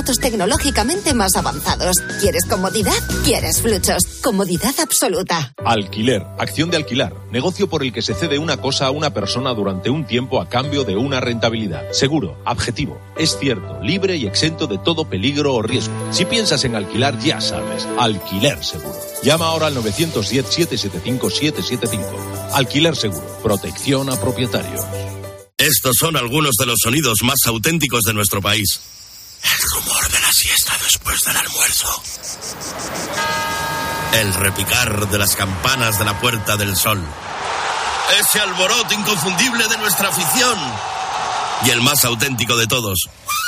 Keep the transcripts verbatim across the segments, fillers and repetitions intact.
aparatos tecnológicamente más avanzados. ¿Quieres comodidad? ¿Quieres Fluchos? Comodidad absoluta. Alquiler, acción de alquilar, negocio por el que se cede una cosa a una persona durante un tiempo a cambio de una rentabilidad. Seguro, objetivo, es cierto, libre y exento de todo peligro o riesgo. Si piensas en alquilar, ya sabes, Alquiler Seguro. Llama ahora al nueve uno cero, siete siete cinco, siete siete cinco. Alquiler Seguro, protección a propietarios. Estos son algunos de los sonidos más auténticos de nuestro país. El rumor de la siesta después del almuerzo. El repicar de las campanas de la Puerta del Sol. Ese alboroto inconfundible de nuestra afición. Y el más auténtico de todos.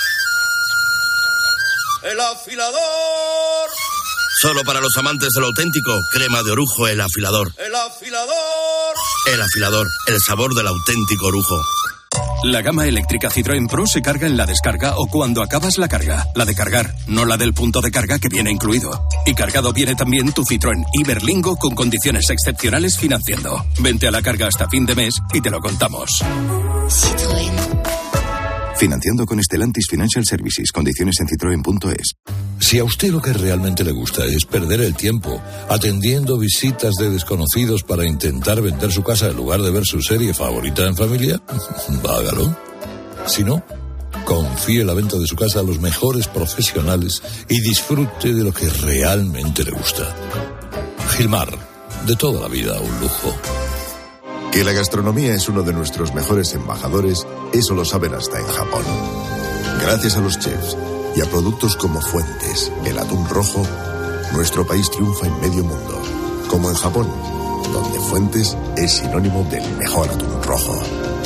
¡El afilador! Solo para los amantes de lo auténtico, crema de orujo El Afilador. ¡El afilador! El Afilador, el sabor del auténtico orujo. La gama eléctrica Citroën Pro se carga en la descarga o cuando acabas la carga. La de cargar, no la del punto de carga que viene incluido. Y cargado viene también tu Citroën Iberlingo con condiciones excepcionales financiando. Vente a la carga hasta fin de mes y te lo contamos. Citroën. Financiando con Stellantis Financial Services. Condiciones en citroen punto es. Si a usted lo que realmente le gusta es perder el tiempo atendiendo visitas de desconocidos para intentar vender su casa en lugar de ver su serie favorita en familia, hágalo. Si no, confíe la venta de su casa a los mejores profesionales y disfrute de lo que realmente le gusta. Gilmar, de toda la vida un lujo. Que la gastronomía es uno de nuestros mejores embajadores, eso lo saben hasta en Japón. Gracias a los chefs y a productos como Fuentes, el atún rojo, nuestro país triunfa en medio mundo. Como en Japón, donde Fuentes es sinónimo del mejor atún rojo.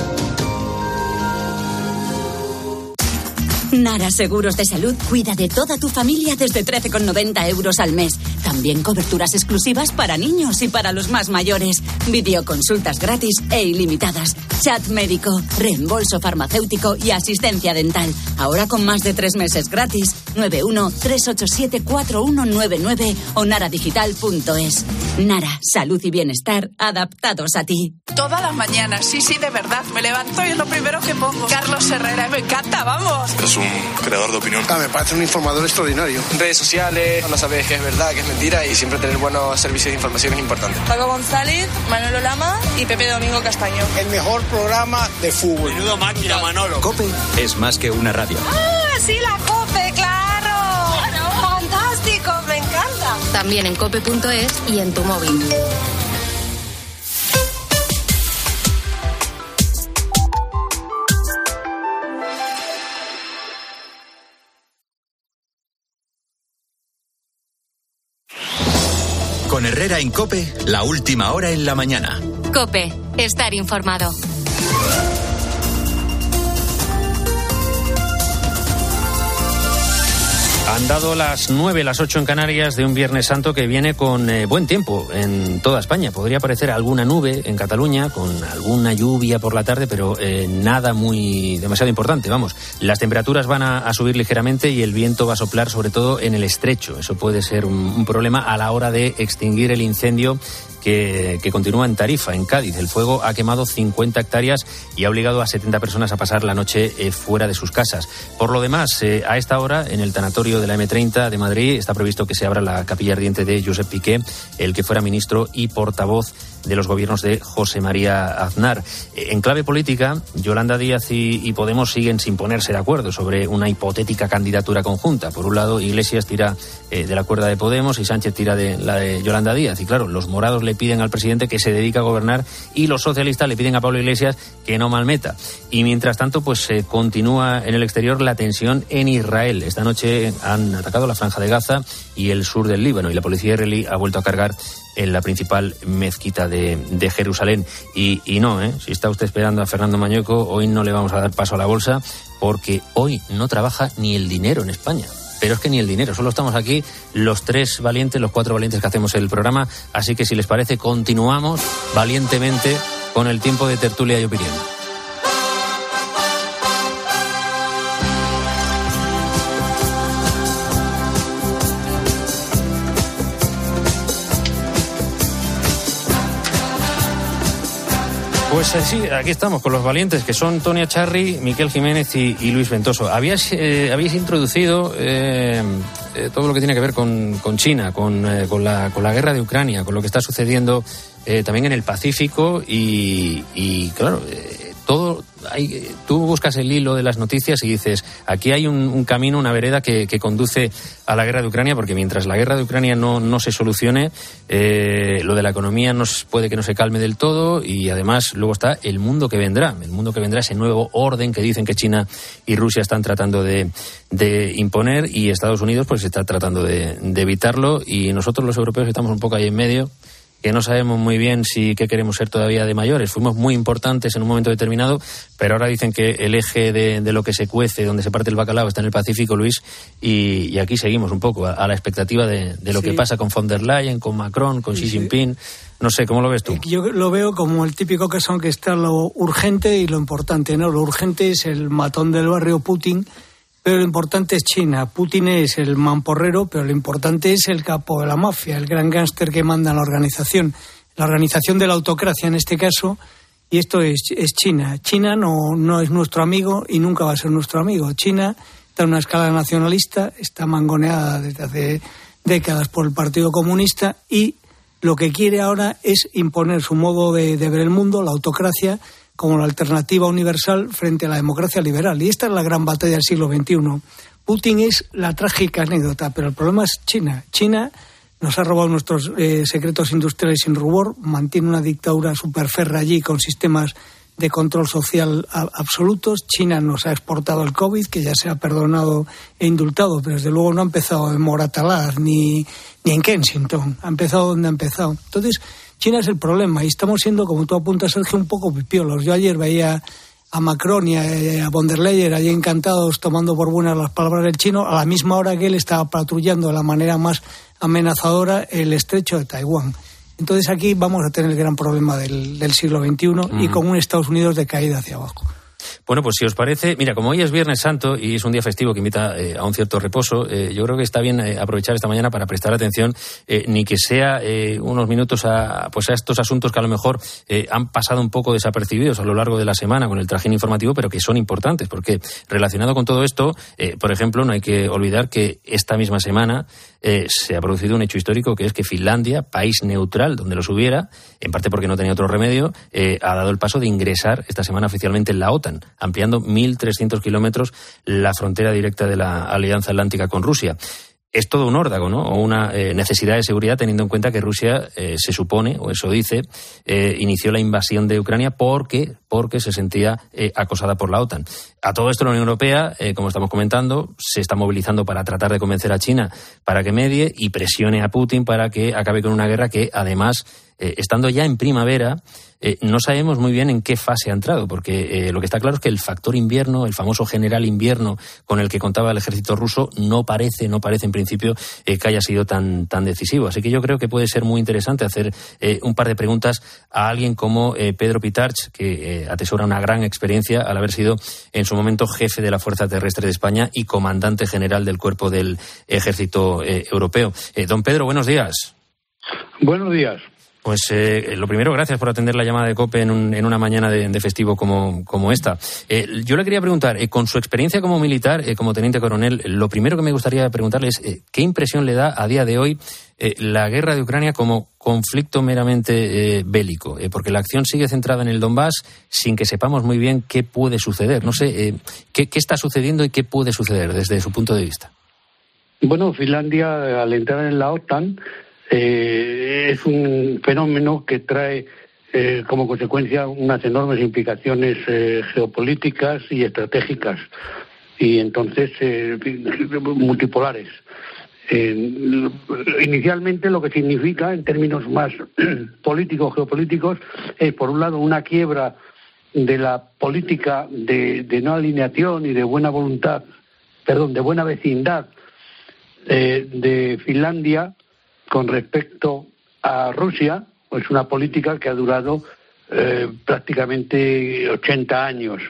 Nara Seguros de Salud cuida de toda tu familia desde trece con noventa euros al mes. También coberturas exclusivas para niños y para los más mayores. Videoconsultas gratis e ilimitadas. Chat médico, reembolso farmacéutico y asistencia dental. Ahora con más de tres meses gratis. nueve uno tres ocho siete cuatro uno nueve nueve o naradigital punto es. Nara, salud y bienestar adaptados a ti. Todas las mañanas, sí, sí, de verdad. Me levanto y es lo primero que pongo. Carlos Herrera, me encanta, vamos. Es un creador de opinión. Ah, me parece un informador extraordinario. Redes sociales, no sabes qué es verdad, qué es mentira y siempre tener buenos servicios de información es importante. Paco González, Manolo Lama y Pepe Domingo Castaño. El mejor programa de fútbol. Menudo máquina, Manolo. COPE es más que una radio. ¡Ah, sí, la COPE, claro! claro. ¡Fantástico, me encanta! También en cope punto es y en tu móvil. Con Herrera en COPE, la última hora en la mañana. COPE, estar informado. Han dado las nueve, las ocho en Canarias de un Viernes Santo que viene con eh, buen tiempo en toda España. Podría aparecer alguna nube en Cataluña con alguna lluvia por la tarde, pero eh, nada muy demasiado importante. Vamos, las temperaturas van a, a subir ligeramente y el viento va a soplar sobre todo en el estrecho. Eso puede ser un, un problema a la hora de extinguir el incendio que, que continúa en Tarifa, en Cádiz. El fuego ha quemado cincuenta hectáreas y ha obligado a setenta personas a pasar la noche eh, fuera de sus casas. Por lo demás, eh, a esta hora, en el tanatorio de la eme treinta de Madrid, está previsto que se abra la capilla ardiente de Josep Piqué, el que fuera ministro y portavoz de los gobiernos de José María Aznar. En clave política, Yolanda Díaz y, y Podemos siguen sin ponerse de acuerdo sobre una hipotética candidatura conjunta. Por un lado, Iglesias tira eh, de la cuerda de Podemos y Sánchez tira de la de Yolanda Díaz. Y claro, los morados le piden al presidente que se dedique a gobernar y los socialistas le piden a Pablo Iglesias que no malmeta. Y mientras tanto, pues se eh, continúa en el exterior la tensión en Israel. Esta noche han atacado la Franja de Gaza y el sur del Líbano y la policía israelí ha vuelto a cargar en la principal mezquita de, de Jerusalén. Y, y no, ¿eh? Si está usted esperando a Fernando Mañueco, hoy no le vamos a dar paso a la bolsa porque hoy no trabaja ni el dinero en España. Pero es que ni el dinero, solo estamos aquí los tres valientes, los cuatro valientes que hacemos el programa. Así que si les parece, continuamos valientemente con el tiempo de tertulia y opinión. Pues sí, aquí estamos con los valientes, que son Tonia Charri, Miquel Jiménez y, y Luis Ventoso. Habías, eh, habéis introducido eh, eh, todo lo que tiene que ver con, con China, con, eh, con, la, con la guerra de Ucrania, con lo que está sucediendo eh, también en el Pacífico y, y claro, eh, todo... Hay, tú buscas el hilo de las noticias y dices, aquí hay un, un camino, una vereda que, que conduce a la guerra de Ucrania, porque mientras la guerra de Ucrania no, no se solucione, eh, lo de la economía no, puede que no se calme del todo, y además luego está el mundo que vendrá, el mundo que vendrá, ese nuevo orden que dicen que China y Rusia están tratando de, de imponer, y Estados Unidos pues está tratando de, de evitarlo, y nosotros los europeos estamos un poco ahí en medio, que no sabemos muy bien si qué queremos ser todavía de mayores. Fuimos muy importantes en un momento determinado, pero ahora dicen que el eje de, de lo que se cuece, donde se parte el bacalao, está en el Pacífico, Luis, y, y aquí seguimos un poco a, a la expectativa de, de lo sí. que pasa con von der Leyen, con Macron, con sí, Xi Jinping. No sé, ¿cómo lo ves tú? Yo lo veo como el típico caso que está lo urgente y lo importante, ¿no? Lo urgente es el matón del barrio Putin, pero lo importante es China. Putin es el mamporrero, pero lo importante es el capo de la mafia, el gran gángster que manda en la organización. La organización de la autocracia en este caso, y esto es, es China. China no, no es nuestro amigo y nunca va a ser nuestro amigo. China está en una escala nacionalista, está mangoneada desde hace décadas por el Partido Comunista, y lo que quiere ahora es imponer su modo de, de ver el mundo, la autocracia, como la alternativa universal frente a la democracia liberal. Y esta es la gran batalla del siglo veintiuno. Putin es la trágica anécdota, pero el problema es China. China nos ha robado nuestros eh, secretos industriales sin rubor, mantiene una dictadura superferra allí con sistemas de control social a, absolutos. China nos ha exportado el COVID, que ya se ha perdonado e indultado, pero desde luego no ha empezado en Moratalaz ni, ni en Kensington. Ha empezado donde ha empezado. Entonces, China es el problema, y estamos siendo, como tú apuntas, Sergio, un poco pipiolos. Yo ayer veía a Macron y a, a von der Leyen allí encantados tomando por buenas las palabras del chino, a la misma hora que él estaba patrullando de la manera más amenazadora el estrecho de Taiwán. Entonces aquí vamos a tener el gran problema del, del siglo veintiuno mm. y con un Estados Unidos de caída hacia abajo. Bueno, pues si os parece, mira, como hoy es Viernes Santo y es un día festivo que invita eh, a un cierto reposo, eh, yo creo que está bien eh, aprovechar esta mañana para prestar atención, eh, ni que sea eh, unos minutos a, pues a estos asuntos que a lo mejor eh, han pasado un poco desapercibidos a lo largo de la semana con el trajín informativo, pero que son importantes, porque relacionado con todo esto, eh, por ejemplo, no hay que olvidar que esta misma semana eh, se ha producido un hecho histórico, que es que Finlandia, país neutral donde los hubiera, en parte porque no tenía otro remedio, eh, ha dado el paso de ingresar esta semana oficialmente en la OTAN, ampliando mil trescientos kilómetros la frontera directa de la Alianza Atlántica con Rusia. Es todo un órdago, ¿no? O una eh, necesidad de seguridad, teniendo en cuenta que Rusia eh, se supone, o eso dice, eh, inició la invasión de Ucrania porque, porque se sentía eh, acosada por la OTAN. A todo esto la Unión Europea, eh, como estamos comentando, se está movilizando para tratar de convencer a China para que medie y presione a Putin para que acabe con una guerra que, además, eh, estando ya en primavera, Eh, no sabemos muy bien en qué fase ha entrado, porque eh, lo que está claro es que el factor invierno, el famoso general invierno con el que contaba el ejército ruso, no parece, no parece en principio eh, que haya sido tan, tan decisivo. Así que yo creo que puede ser muy interesante hacer eh, un par de preguntas a alguien como eh, Pedro Pitarch, que eh, atesora una gran experiencia al haber sido en su momento jefe de la Fuerza Terrestre de España y comandante general del Cuerpo del Ejército eh, Europeo. Eh, don Pedro, buenos días. Buenos días. Pues eh, lo primero, gracias por atender la llamada de COPE en, un, en una mañana de, de festivo como, como esta. Eh, yo le quería preguntar, eh, con su experiencia como militar, eh, como teniente coronel, lo primero que me gustaría preguntarle es eh, ¿qué impresión le da a día de hoy eh, la guerra de Ucrania como conflicto meramente eh, bélico? Eh, porque la acción sigue centrada en el Donbass sin que sepamos muy bien qué puede suceder. No sé, eh, ¿qué, qué está sucediendo y qué puede suceder desde su punto de vista? Bueno, Finlandia, al entrar en la OTAN, Eh, es un fenómeno que trae eh, como consecuencia unas enormes implicaciones eh, geopolíticas y estratégicas, y entonces eh, multipolares. Eh, inicialmente lo que significa, en términos más políticos, geopolíticos, es por un lado una quiebra de la política de, de no alineación y de buena voluntad, perdón, de buena vecindad eh, de Finlandia con respecto a Rusia. Es una política que ha durado eh, prácticamente ochenta años.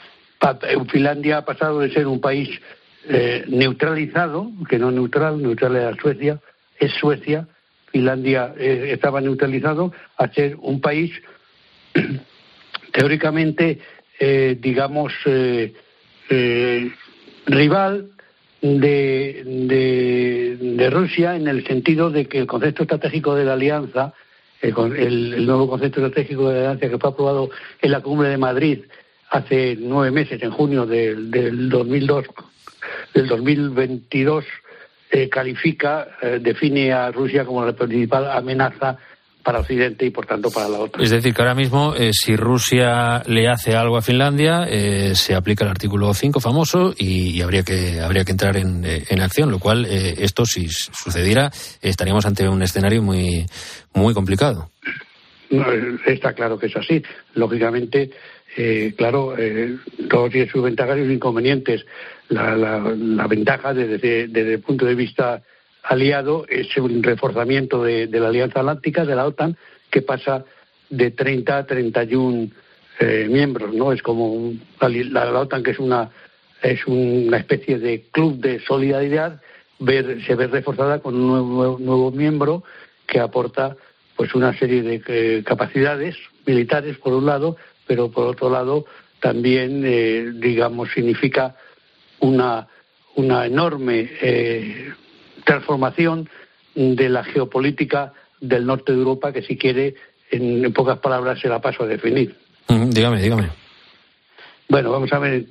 Finlandia ha pasado de ser un país eh, neutralizado, que no neutral, neutral era Suecia, es Suecia, Finlandia eh, estaba neutralizado, a ser un país teóricamente, eh, digamos, eh, eh, rival de, de, de Rusia, en el sentido de que el concepto estratégico de la alianza, el, el, el nuevo concepto estratégico de la alianza que fue aprobado en la Cumbre de Madrid hace nueve meses, en junio del, del dos mil dos, del dos mil veintidós, eh, califica, eh, define a Rusia como la principal amenaza para Occidente y, por tanto, para la OTAN. Es decir, que ahora mismo, eh, si Rusia le hace algo a Finlandia, eh, se aplica el artículo cinco famoso y, y habría que habría que entrar en, en acción, lo cual, eh, esto, si sucediera, estaríamos ante un escenario muy, muy complicado. No, está claro que es así. Lógicamente, eh, claro, eh, todo tiene sus ventajas y sus inconvenientes. La, la, la ventaja, desde, desde el punto de vista aliado, es un reforzamiento de, de la Alianza Atlántica, de la OTAN, que pasa de treinta a treinta y uno eh, miembros, ¿no? Es como un, la, la OTAN, que es una es una especie de club de solidaridad, ver, se ve reforzada con un nuevo, nuevo miembro que aporta pues una serie de eh, capacidades militares, por un lado, pero por otro lado también, eh, digamos, significa una, una enorme eh, transformación de la geopolítica del norte de Europa, que, si quiere, en, en pocas palabras, se la paso a definir. Mm, dígame, dígame. Bueno, vamos a ver.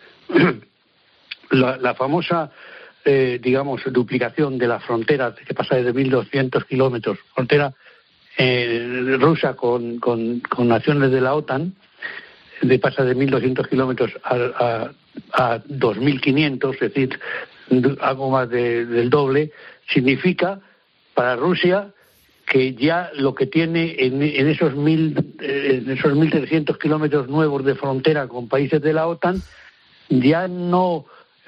La, la famosa, eh, digamos, duplicación de la frontera, que pasa de mil doscientos kilómetros, frontera eh, rusa con, con, con naciones de la OTAN, de pasa de mil doscientos kilómetros a, a, a dos mil quinientos, es decir, algo más de, del doble, significa para Rusia que ya lo que tiene en, en esos mil en esos mil trescientos kilómetros nuevos de frontera con países de la OTAN ya no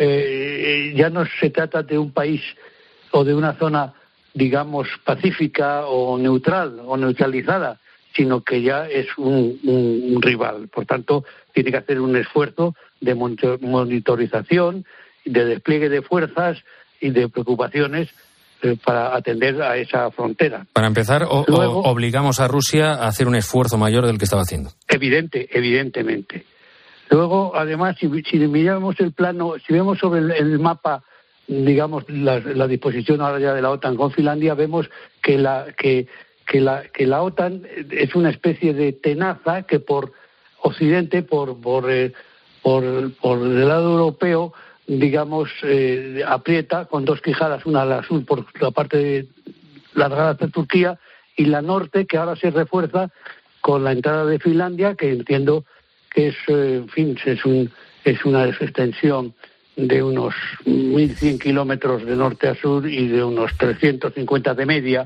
eh, ya no se trata de un país o de una zona, digamos, pacífica o neutral o neutralizada, sino que ya es un, un, un rival. Por tanto, tiene que hacer un esfuerzo de monitorización, de despliegue de fuerzas y de preocupaciones eh, para atender a esa frontera. Para empezar, o, Luego, o obligamos a Rusia a hacer un esfuerzo mayor del que estaba haciendo. Evidente, evidentemente. Luego, además, si, si miramos el plano, si vemos sobre el, el mapa, digamos, la, la disposición ahora ya de la OTAN con Finlandia, vemos que la que que la que la OTAN es una especie de tenaza que por Occidente, por por eh, por, por el lado europeo, digamos, eh, aprieta con dos quijadas, una a la sur por la parte de, largada hasta Turquía, y la norte, que ahora se refuerza con la entrada de Finlandia, que entiendo que es, eh, en fin, es un es una extensión de unos mil cien kilómetros de norte a sur y de unos trescientos cincuenta de media,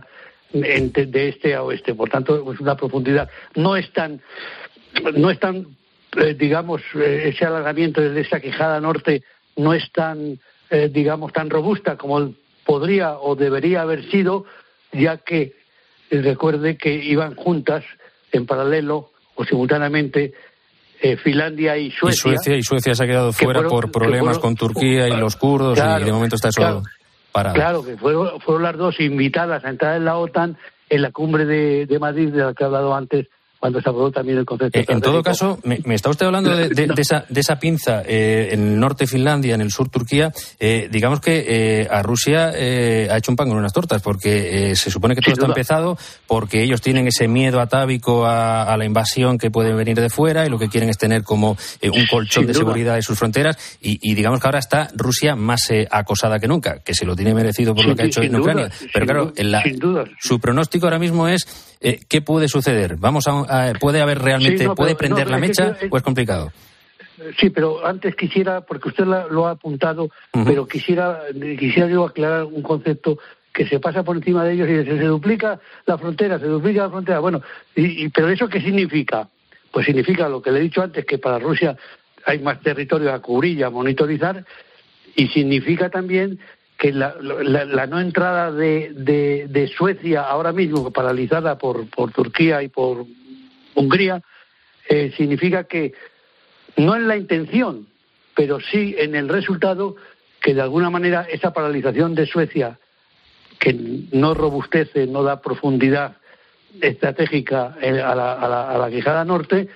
de este a oeste. Por tanto, es una profundidad. No es tan, no es tan eh, digamos, eh, ese alargamiento desde esa quijada norte no es tan, eh, digamos, tan robusta como podría o debería haber sido, ya que eh, recuerde que iban juntas en paralelo o simultáneamente eh, Finlandia y Suecia. Y Suecia, y Suecia se ha quedado fuera fueron, por problemas fueron, con Turquía y los kurdos, claro, y de momento está eso claro, parado. Claro, que fueron, fueron las dos invitadas a entrar en la OTAN en la cumbre de, de Madrid, de la que he hablado antes, cuando se aprobó también el concepto. Eh, en todo caso, me, me está usted hablando de, de, de, esa, de esa pinza eh, en el norte Finlandia, en el sur Turquía. Eh, digamos que eh, a Rusia eh, ha hecho un pan con unas tortas, porque eh, se supone que todo está empezado, porque ellos tienen ese miedo atávico a, a la invasión que puede venir de fuera, y lo que quieren es tener como eh, un colchón de seguridad en sus fronteras, y, y digamos que ahora está Rusia más eh, acosada que nunca, que se lo tiene merecido por sí, lo que ha hecho en duda, Ucrania. Pero claro, la, su pronóstico ahora mismo es eh, ¿qué puede suceder? Vamos a ¿Puede haber realmente, sí, no, puede prender no, la mecha que, o es complicado? Sí, pero antes quisiera, porque usted la, lo ha apuntado, uh-huh. pero quisiera quisiera yo aclarar un concepto que se pasa por encima de ellos y se, se duplica la frontera, se duplica la frontera. Bueno, y, y, pero ¿eso qué significa? Pues significa lo que le he dicho antes, que para Rusia hay más territorio a cubrir y a monitorizar, y significa también que la, la, la no entrada de, de, de Suecia ahora mismo, paralizada por, por Turquía y por Hungría, eh, significa que no en la intención, pero sí en el resultado, que de alguna manera esa paralización de Suecia, que no robustece, no da profundidad estratégica a la, a la, a la quijada norte,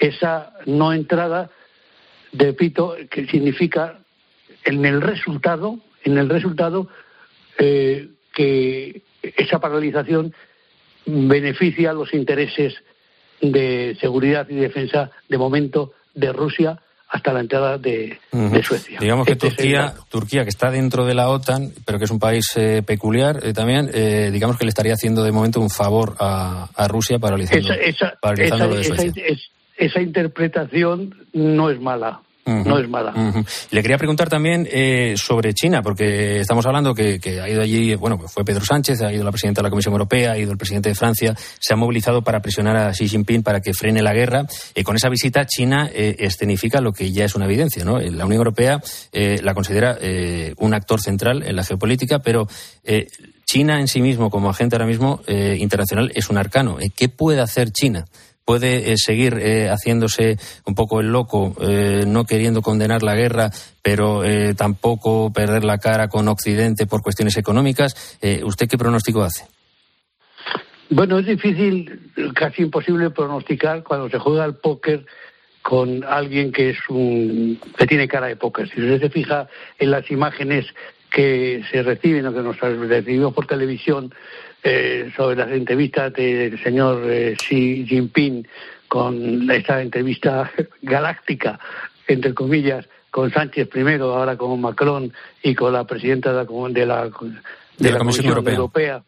esa no entrada, repito, que significa en el resultado, en el resultado eh, que esa paralización beneficia a los intereses de seguridad y defensa, de momento, de Rusia hasta la entrada de, uh-huh. de Suecia. Digamos que este Turquía, Turquía, que está dentro de la OTAN, pero que es un país eh, peculiar eh, también, eh, digamos que le estaría haciendo de momento un favor a, a Rusia paralizando, esa, esa, paralizando esa, lo de Suecia. Esa, esa, esa interpretación no es mala. Uh-huh. No es mala. Uh-huh. Le quería preguntar también eh, sobre China, porque estamos hablando que, que ha ido allí, bueno, fue Pedro Sánchez, ha ido la presidenta de la Comisión Europea, ha ido el presidente de Francia, se ha movilizado para presionar a Xi Jinping para que frene la guerra. Eh, con esa visita, China eh, escenifica lo que ya es una evidencia, ¿no? La Unión Europea eh, la considera eh, un actor central en la geopolítica, pero eh, China en sí mismo, como agente ahora mismo eh, internacional, es un arcano. Eh, ¿Qué puede hacer China? ¿Puede eh, seguir eh, haciéndose un poco el loco, eh, no queriendo condenar la guerra, pero eh, tampoco perder la cara con Occidente por cuestiones económicas? Eh, ¿Usted qué pronóstico hace? Bueno, es difícil, casi imposible pronosticar cuando se juega al póker con alguien que es un que tiene cara de póker. Si usted se fija en las imágenes que se reciben o que nos recibimos por televisión, Eh, sobre las entrevistas del señor eh, Xi Jinping, con esta entrevista galáctica, entre comillas, con Sánchez primero, ahora con Macron y con la presidenta de la, de la, de de la, la Comisión, Comisión Europea. Europea.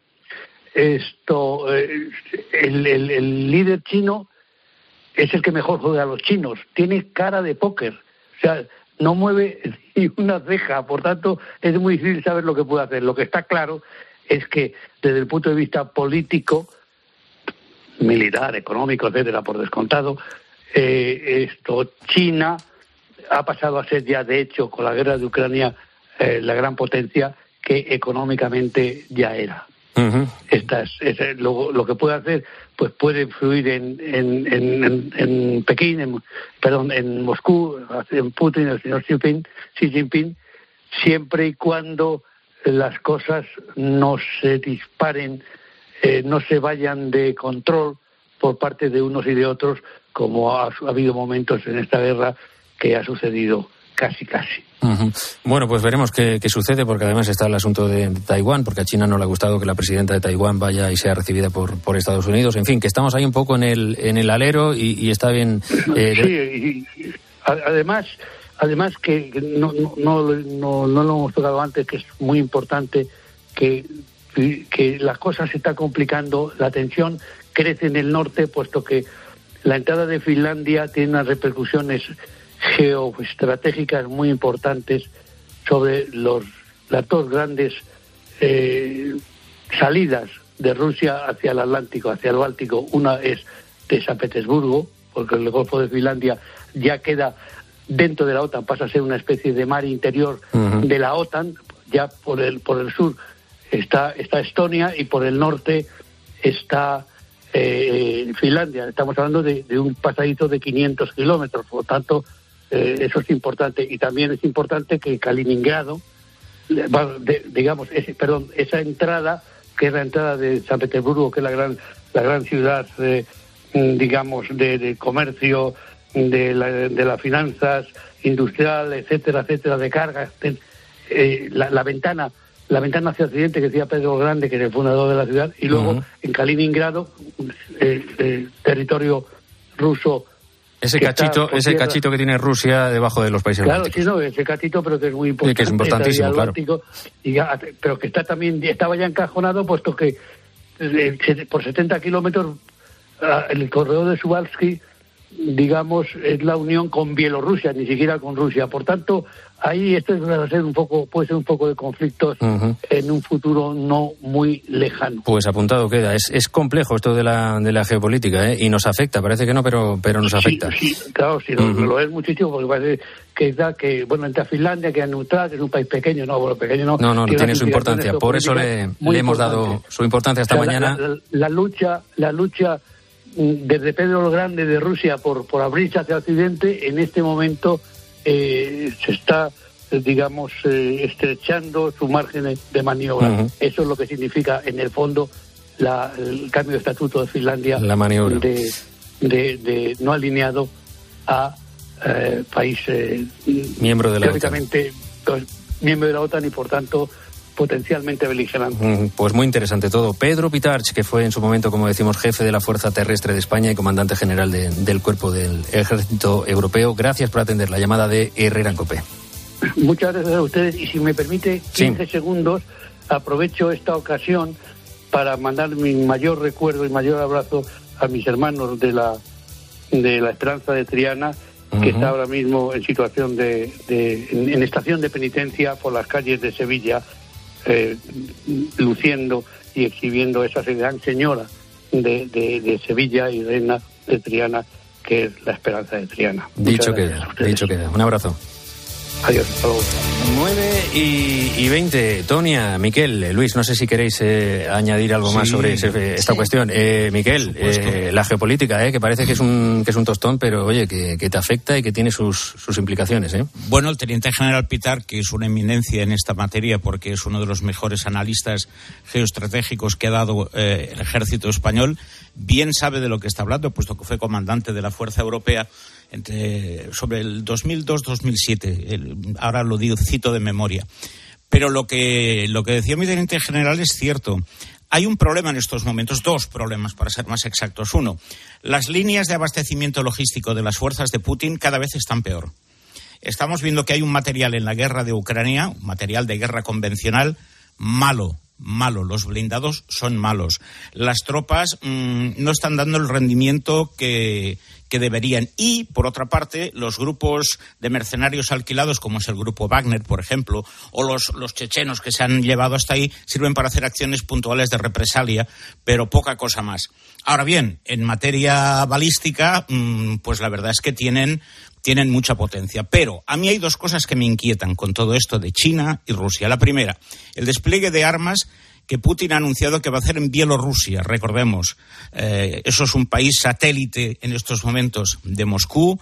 Esto, eh, el, el, el líder chino es el que mejor juega a los chinos, tiene cara de póker, o sea, no mueve ni una ceja, por tanto es muy difícil saber lo que puede hacer. Lo que está claro es que desde el punto de vista político, militar, económico, etcétera, por descontado, eh, esto China ha pasado a ser ya, de hecho, con la guerra de Ucrania, eh, la gran potencia que económicamente ya era. Uh-huh. Esta es, es lo, lo que puede hacer, pues puede influir en, en, en, en Pekín, en, perdón, en Moscú, en Putin, el señor Xi Jinping, Xi Jinping, siempre y cuando las cosas no se disparen, eh, no se vayan de control por parte de unos y de otros, como ha, ha habido momentos en esta guerra que ha sucedido casi, casi. Uh-huh. Bueno, pues veremos qué, qué sucede, porque además está el asunto de, de Taiwán, porque a China no le ha gustado que la presidenta de Taiwán vaya y sea recibida por, por Estados Unidos. En fin, que estamos ahí un poco en el, en el alero y, y está bien. Eh, sí, y, y, además... Además que no, no, no, no, no lo hemos tocado antes, que es muy importante, que, que la cosa se está complicando, la tensión crece en el norte, puesto que la entrada de Finlandia tiene unas repercusiones geoestratégicas muy importantes sobre los, las dos grandes eh, salidas de Rusia hacia el Atlántico, hacia el Báltico. Una es de San Petersburgo, porque el Golfo de Finlandia ya queda dentro de la OTAN, pasa a ser una especie de mar interior uh-huh. de la OTAN. Ya por el por el sur está está Estonia y por el norte está eh, Finlandia. Estamos hablando de, de un pasadito de quinientos kilómetros, por lo tanto eh, eso es importante. Y también es importante que Kaliningrado, de, digamos, ese, perdón, esa entrada, que es la entrada de San Petersburgo, que es la gran la gran ciudad, eh, digamos, de, de comercio, de la, de las finanzas industrial, etcétera, etcétera, de cargas, eh, la, la ventana, la ventana hacia Occidente, que decía Pedro Grande, que es el fundador de la ciudad, y luego uh-huh. en Kaliningrado, eh, eh, territorio ruso. Ese cachito, ese tierra. cachito que tiene Rusia debajo de los países claro, bálticos. Claro, sí, no, ese cachito, pero que es muy importante. Sí, que es importantísimo, claro. Báltico, y ya, pero que está también, estaba ya encajonado, puesto que eh, por setenta kilómetros el corredor de Suwalski, digamos, es la unión con Bielorrusia, ni siquiera con Rusia. Por tanto, ahí esto va a ser un poco, puede ser un poco de conflictos uh-huh. en un futuro no muy lejano. Pues apuntado queda. Es, es complejo esto de la de la geopolítica, ¿eh? Y nos afecta. Parece que no, pero pero nos afecta. Sí, sí claro, sí, uh-huh. lo, lo es muchísimo, porque parece que da que, bueno, entre Finlandia, que es neutral, que es un país pequeño, no, bueno, pequeño no. No, no, tiene, tiene su importancia. Por eso le, le hemos dado su importancia esta o sea, mañana. La, la, la lucha, la lucha desde Pedro el Grande de Rusia por, por abrirse hacia Occidente, en este momento eh, se está, digamos, eh, estrechando su margen de maniobra. Uh-huh. Eso es lo que significa, en el fondo, la, el cambio de estatuto de Finlandia, la maniobra. De, de, de no alineado a eh, país eh, miembro de la teóricamente OTAN. Miembro de la OTAN y por tanto potencialmente beligerante. Pues muy interesante todo. Pedro Pitarch, que fue en su momento, como decimos, jefe de la Fuerza Terrestre de España y comandante general de, del Cuerpo del Ejército Europeo, gracias por atender la llamada de Herrera en COPE. Muchas gracias a ustedes y si me permite quince sí. segundos, aprovecho esta ocasión para mandar mi mayor recuerdo y mayor abrazo a mis hermanos de la de la Esperanza de Triana, que uh-huh. está ahora mismo en situación de, de en, en estación de penitencia por las calles de Sevilla, eh, luciendo y exhibiendo esa gran señora de, de, de Sevilla y reina de Triana, que es la Esperanza de Triana. Dicho queda, dicho queda. Un abrazo. Adiós, hasta luego. nueve y veinte. Tonia, Miquel, Luis, no sé si queréis eh, añadir algo sí, más sobre ese, esta sí. cuestión. Eh, Miquel, eh, la geopolítica, eh, que parece que es un que es un tostón, pero oye, que, que te afecta y que tiene sus, sus implicaciones. Eh. Bueno, el teniente general Pitar, que es una eminencia en esta materia porque es uno de los mejores analistas geoestratégicos que ha dado eh, el ejército español, bien sabe de lo que está hablando, puesto que fue comandante de la Fuerza Europea entre sobre el dos mil dos dos mil siete, el, ahora lo digo, cito de memoria. Pero lo que lo que decía mi teniente general es cierto. Hay un problema en estos momentos, dos problemas para ser más exactos. Uno, las líneas de abastecimiento logístico de las fuerzas de Putin cada vez están peor. Estamos viendo que hay un material en la guerra de Ucrania, un material de guerra convencional malo. Malo, los blindados son malos. Las tropas mmm, no están dando el rendimiento que, que deberían. Y, por otra parte, los grupos de mercenarios alquilados, como es el grupo Wagner, por ejemplo, o los, los chechenos que se han llevado hasta ahí, sirven para hacer acciones puntuales de represalia, pero poca cosa más. Ahora bien, en materia balística, mmm, pues la verdad es que tienen... tienen mucha potencia. Pero a mí hay dos cosas que me inquietan con todo esto de China y Rusia. La primera, el despliegue de armas que Putin ha anunciado que va a hacer en Bielorrusia. Recordemos, eh, eso es un país satélite en estos momentos de Moscú.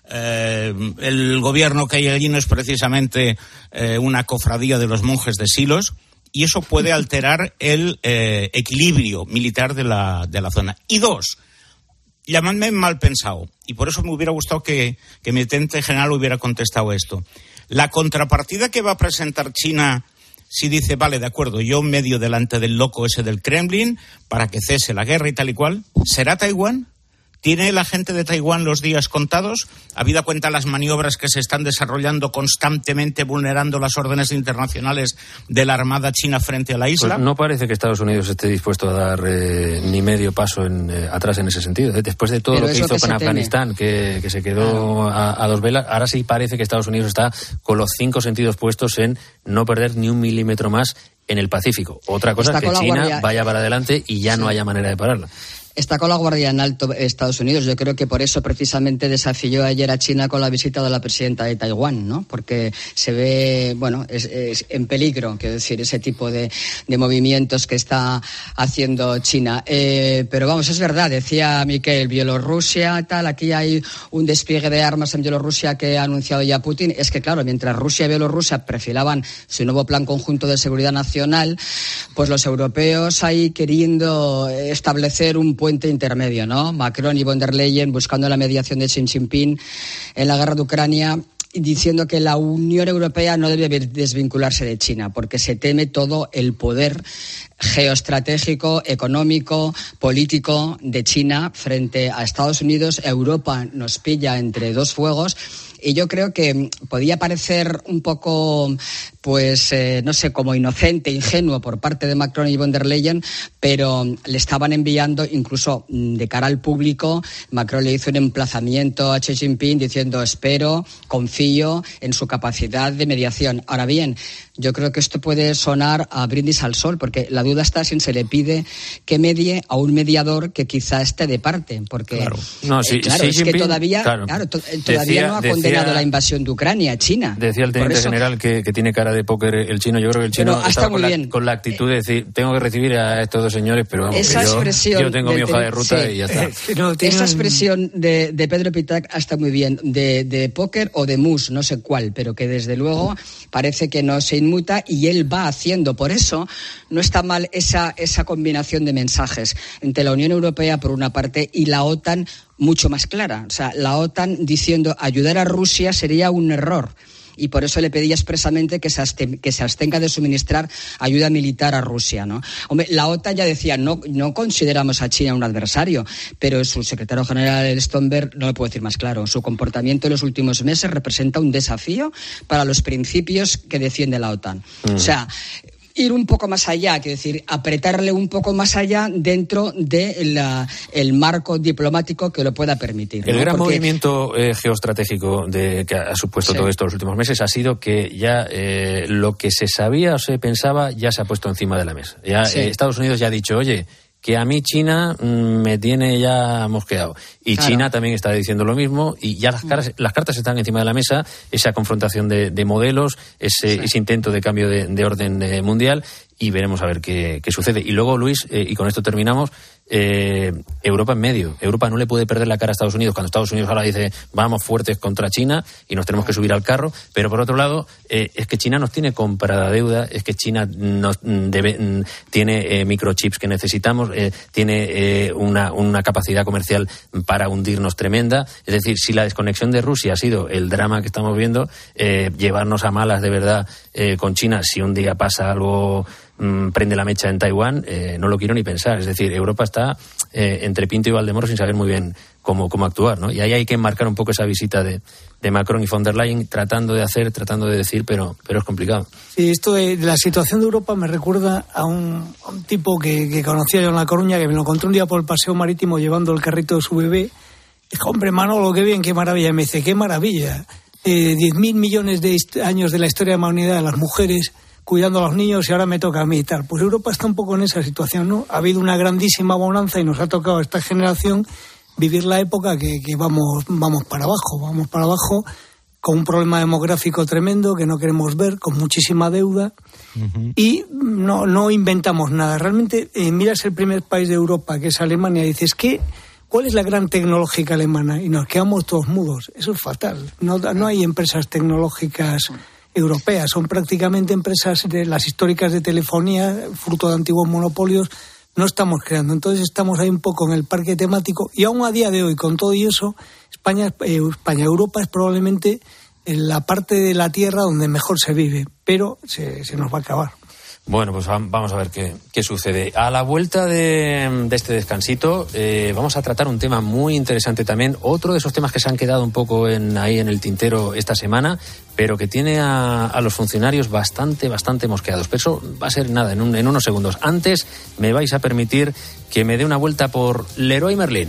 Eh, el gobierno que hay allí no es precisamente eh, una cofradía de los monjes de Silos. Y eso puede alterar el eh, equilibrio militar de la, de la zona. Y dos, llamadme mal pensado, y por eso me hubiera gustado que, que mi teniente general hubiera contestado esto. La contrapartida que va a presentar China, si dice, vale, de acuerdo, yo medio delante del loco ese del Kremlin para que cese la guerra y tal y cual, ¿será Taiwán? ¿Tiene la gente de Taiwán los días contados? ¿Habida cuenta las maniobras que se están desarrollando constantemente vulnerando las órdenes internacionales de la Armada China frente a la isla? Pues no parece que Estados Unidos esté dispuesto a dar eh, ni medio paso en, eh, atrás en ese sentido. ¿eh? Después de todo Pero lo que hizo que con Afganistán, que, que se quedó claro. a, a dos velas, ahora sí parece que Estados Unidos está con los cinco sentidos puestos en no perder ni un milímetro más en el Pacífico. Otra cosa está es que China guardia... vaya para adelante y ya sí. no haya manera de pararla. Está con la guardia en alto Estados Unidos. Yo creo que por eso precisamente desafió ayer a China con la visita de la presidenta de Taiwán, ¿no? Porque se ve, bueno, es, es en peligro, quiero decir, ese tipo de, de movimientos que está haciendo China. Eh, pero vamos, es verdad, decía Miquel, Bielorrusia, tal, aquí hay un despliegue de armas en Bielorrusia que ha anunciado ya Putin. Es que, claro, mientras Rusia y Bielorrusia perfilaban su nuevo plan conjunto de seguridad nacional, pues los europeos ahí queriendo establecer un puente intermedio, ¿no? Macron y von der Leyen buscando la mediación de Xi Jinping en la guerra de Ucrania, diciendo que la Unión Europea no debe desvincularse de China porque se teme todo el poder geoestratégico, económico, político de China frente a Estados Unidos. Europa nos pilla entre dos fuegos. Y yo creo que podía parecer un poco, pues, eh, no sé, como inocente, ingenuo por parte de Macron y von der Leyen, pero le estaban enviando, incluso de cara al público, Macron le hizo un emplazamiento a Xi Jinping diciendo, espero, confío en su capacidad de mediación. Ahora bien, yo creo que esto puede sonar a brindis al sol, porque la duda está si se le pide que medie a un mediador que quizá esté de parte, porque claro, no, sí, eh, claro sí, es sí, que sí, todavía, claro. Claro, to- todavía decía, no ha decía, condenado la invasión de Ucrania, China. Decía el teniente general que, que tiene cara de póker el chino. Yo creo que el chino pero estaba con la, bien. con la actitud de decir, tengo que recibir a estos dos señores, pero vamos, esa que yo, expresión yo tengo mi hoja de ruta sí. y ya está. No, tiene... Esa expresión de, de Pedro Pitac está muy bien, de, de póker o de mus, no sé cuál, pero que desde luego parece que no se inmuta y él va haciendo. Por eso no está mal esa, esa combinación de mensajes entre la Unión Europea por una parte y la OTAN mucho más clara. O sea, la OTAN diciendo ayudar a Rusia sería un error. Y por eso le pedía expresamente que se, absten- que se abstenga de suministrar ayuda militar a Rusia, ¿no? Hombre, la OTAN ya decía, no, no consideramos a China un adversario, pero su secretario general Stoltenberg no lo puedo decir más claro. Su comportamiento en los últimos meses representa un desafío para los principios que defiende la OTAN. Mm. O sea, ir un poco más allá, quiero decir, apretarle un poco más allá dentro del de marco diplomático que lo pueda permitir, ¿no? El gran Porque... movimiento eh, geoestratégico de, que ha supuesto sí. todo esto en los últimos meses ha sido que ya eh, lo que se sabía o se pensaba ya se ha puesto encima de la mesa. Ya sí. eh, Estados Unidos ya ha dicho, oye, que a mí China mmm, me tiene ya mosqueado. Y claro. China también está diciendo lo mismo, y ya las, caras, las cartas están encima de la mesa, esa confrontación de, de modelos, ese, sí. ese intento de cambio de, de orden eh, mundial, y veremos a ver qué, qué sucede. Y luego, Luis, eh, y con esto terminamos, eh, Europa en medio. Europa no le puede perder la cara a Estados Unidos cuando Estados Unidos ahora dice vamos fuertes contra China y nos tenemos que subir al carro, pero por otro lado eh, es que China nos tiene comprada deuda, es que China nos debe, tiene eh, microchips que necesitamos, eh, tiene eh, una, una capacidad comercial para hundirnos tremenda. Es decir, si la desconexión de Rusia ha sido el drama que estamos viendo, eh, llevarnos a malas de verdad eh, con China, si un día pasa algo, mmm, prende la mecha en Taiwán, eh, no lo quiero ni pensar. Es decir, Europa está eh, entre Pinto y Valdemoro sin saber muy bien cómo, cómo actuar, ¿no? Y ahí hay que enmarcar un poco esa visita de, de Macron y von der Leyen, tratando de hacer, tratando de decir, pero, pero es complicado. Sí, esto de, de la situación de Europa me recuerda a un, a un tipo que, que conocía yo en La Coruña, que me lo encontré un día por el paseo marítimo llevando el carrito de su bebé. Dijo, hombre, Manolo, qué bien, qué maravilla. Y me dice, qué maravilla. Eh, diez mil millones de hist- años de la historia de la humanidad de las mujeres cuidando a los niños y ahora me toca a mí y tal. Pues Europa está un poco en esa situación, ¿no? Ha habido una grandísima bonanza y nos ha tocado a esta generación vivir la época que, que vamos, vamos para abajo, vamos para abajo con un problema demográfico tremendo que no queremos ver, con muchísima deuda. Uh-huh. Y no, no inventamos nada. Realmente, eh, miras el primer país de Europa, que es Alemania, y dices, ¿qué? ¿Cuál es la gran tecnológica alemana? Y nos quedamos todos mudos. Eso es fatal. No, no hay empresas tecnológicas europeas. Son prácticamente empresas de las históricas de telefonía, fruto de antiguos monopolios. No estamos creando. Entonces estamos ahí un poco en el parque temático. Y aún a día de hoy, con todo y eso, España, eh, España Europa es probablemente en la parte de la tierra donde mejor se vive. Pero se, se nos va a acabar. Bueno, pues vamos a ver qué, qué sucede. A la vuelta de, de este descansito eh, vamos a tratar un tema muy interesante también, otro de esos temas que se han quedado un poco en, ahí en el tintero esta semana, pero que tiene a, a los funcionarios bastante, bastante mosqueados. Pero eso va a ser nada, en, un, en unos segundos. Antes me vais a permitir que me dé una vuelta por Leroy Merlin.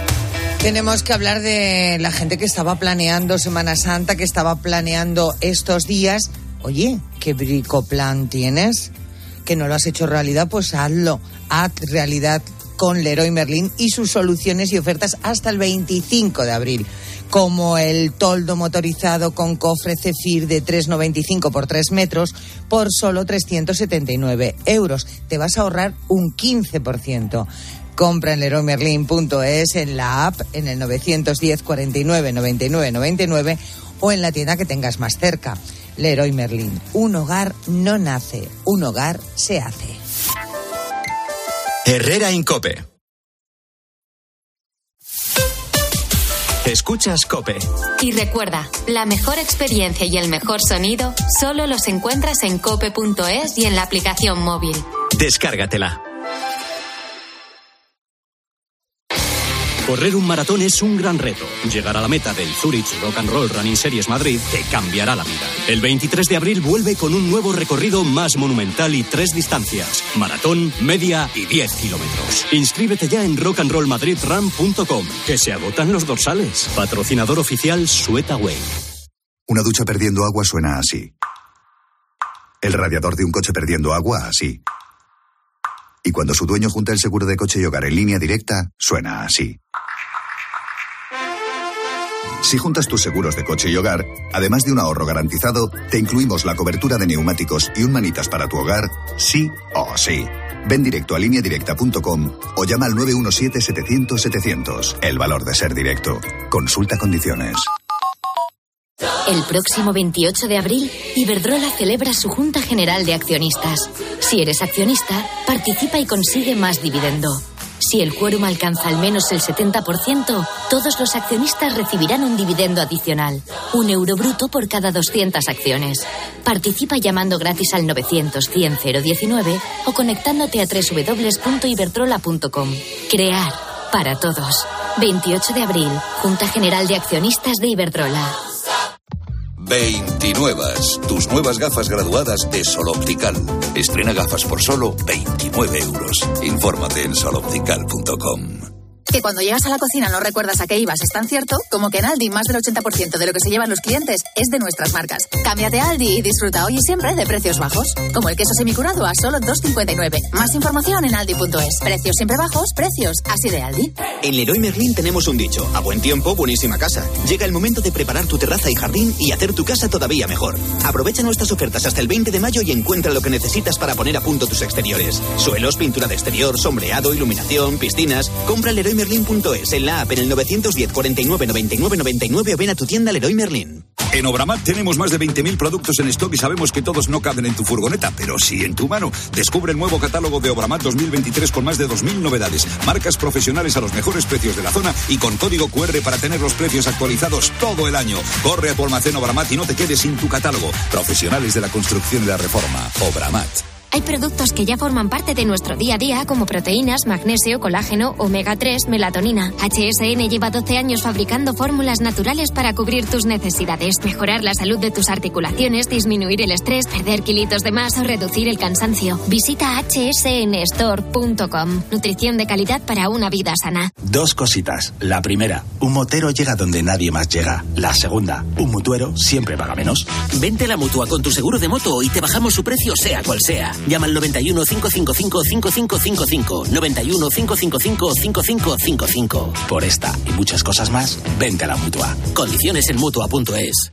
Tenemos que hablar de la gente que estaba planeando Semana Santa, que estaba planeando estos días. Oye, ¿qué bricoplan tienes? Que no lo has hecho realidad, pues hazlo. Haz realidad con Leroy Merlin y sus soluciones y ofertas hasta el veinticinco de abril. Como el toldo motorizado con cofre Zephyr de tres noventa y cinco por tres metros por solo trescientos setenta y nueve euros. Te vas a ahorrar un quince por ciento. Compra en leroy merlin punto es, en la app, en el nueve diez, cuarenta y nueve, noventa y nueve, noventa y nueve o en la tienda que tengas más cerca. Leroy Merlin. Un hogar no nace, un hogar se hace. Herrera Incope. Escuchas COPE. Y recuerda, la mejor experiencia y el mejor sonido solo los encuentras en cope punto es y en la aplicación móvil. Descárgatela. Correr un maratón es un gran reto. Llegar a la meta del Zurich Rock and Roll Running Series Madrid te cambiará la vida. El veintitrés de abril vuelve con un nuevo recorrido más monumental y tres distancias: maratón, media y diez kilómetros. Inscríbete ya en rock and roll madrid run punto com, que se agotan los dorsales. Patrocinador oficial Sweataway. Una ducha perdiendo agua suena así. El radiador de un coche perdiendo agua así. Y cuando su dueño junta el seguro de coche y hogar en línea directa, suena así. Si juntas tus seguros de coche y hogar, además de un ahorro garantizado, te incluimos la cobertura de neumáticos y un manitas para tu hogar, sí o sí. Ven directo a línea directa punto com o llama al nueve uno siete, setecientos, setecientos. El valor de ser directo. Consulta condiciones. El próximo veintiocho de abril, Iberdrola celebra su Junta General de Accionistas. Si eres accionista, participa y consigue más dividendo. Si el quórum alcanza al menos el setenta por ciento, todos los accionistas recibirán un dividendo adicional. Un euro bruto por cada doscientas acciones. Participa llamando gratis al novecientos cien cero diecinueve o conectándote a doble u doble u doble u punto iberdrola punto com. Crear para todos. veintiocho de abril, Junta General de Accionistas de Iberdrola. veintinuevas, tus nuevas gafas graduadas de Sol Optical. Estrena gafas por solo veintinueve euros. Infórmate en sol optical punto com. Que cuando llegas a la cocina no recuerdas a qué ibas es tan cierto como que en Aldi más del ochenta por ciento de lo que se llevan los clientes es de nuestras marcas. Cámbiate a Aldi y disfruta hoy y siempre de precios bajos. Como el queso semicurado a solo dos cincuenta y nueve. Más información en aldi punto es. Precios siempre bajos, precios así de Aldi. En Leroy Merlin tenemos un dicho: a buen tiempo, buenísima casa. Llega el momento de preparar tu terraza y jardín y hacer tu casa todavía mejor. Aprovecha nuestras ofertas hasta el veinte de mayo y encuentra lo que necesitas para poner a punto tus exteriores. Suelos, pintura de exterior, sombreado, iluminación, piscinas. Compra leroy merlin punto es en la app en el novecientos diez cuarenta y nueve noventa y nueve noventa y nueve o ven a tu tienda Leroy Merlin. En Obramat tenemos más de veinte mil productos en stock y sabemos que todos no caben en tu furgoneta, pero sí en tu mano. Descubre el nuevo catálogo de Obramat dos mil veintitrés con más de dos mil novedades, marcas profesionales a los mejores precios de la zona y con código cu erre para tener los precios actualizados todo el año. Corre a tu almacén Obramat y no te quedes sin tu catálogo. Profesionales de la construcción y la reforma. Obramat. Hay productos que ya forman parte de nuestro día a día, como proteínas, magnesio, colágeno, omega tres, melatonina. H S N lleva doce años fabricando fórmulas naturales para cubrir tus necesidades, mejorar la salud de tus articulaciones, disminuir el estrés, perder kilitos de más o reducir el cansancio. Visita hache ese ene store punto com. Nutrición de calidad para una vida sana. Dos cositas. La primera, un motero llega donde nadie más llega. La segunda, un mutuero siempre paga menos. Vente a la Mutua con tu seguro de moto y te bajamos su precio sea cual sea. Llama al noventa y uno, cinco cinco cinco, cinco cinco cinco cinco. noventa y uno, cinco cinco cinco, cinco cinco cinco cinco. Por esta y muchas cosas más, vente a la Mutua. Condiciones en mutua punto es.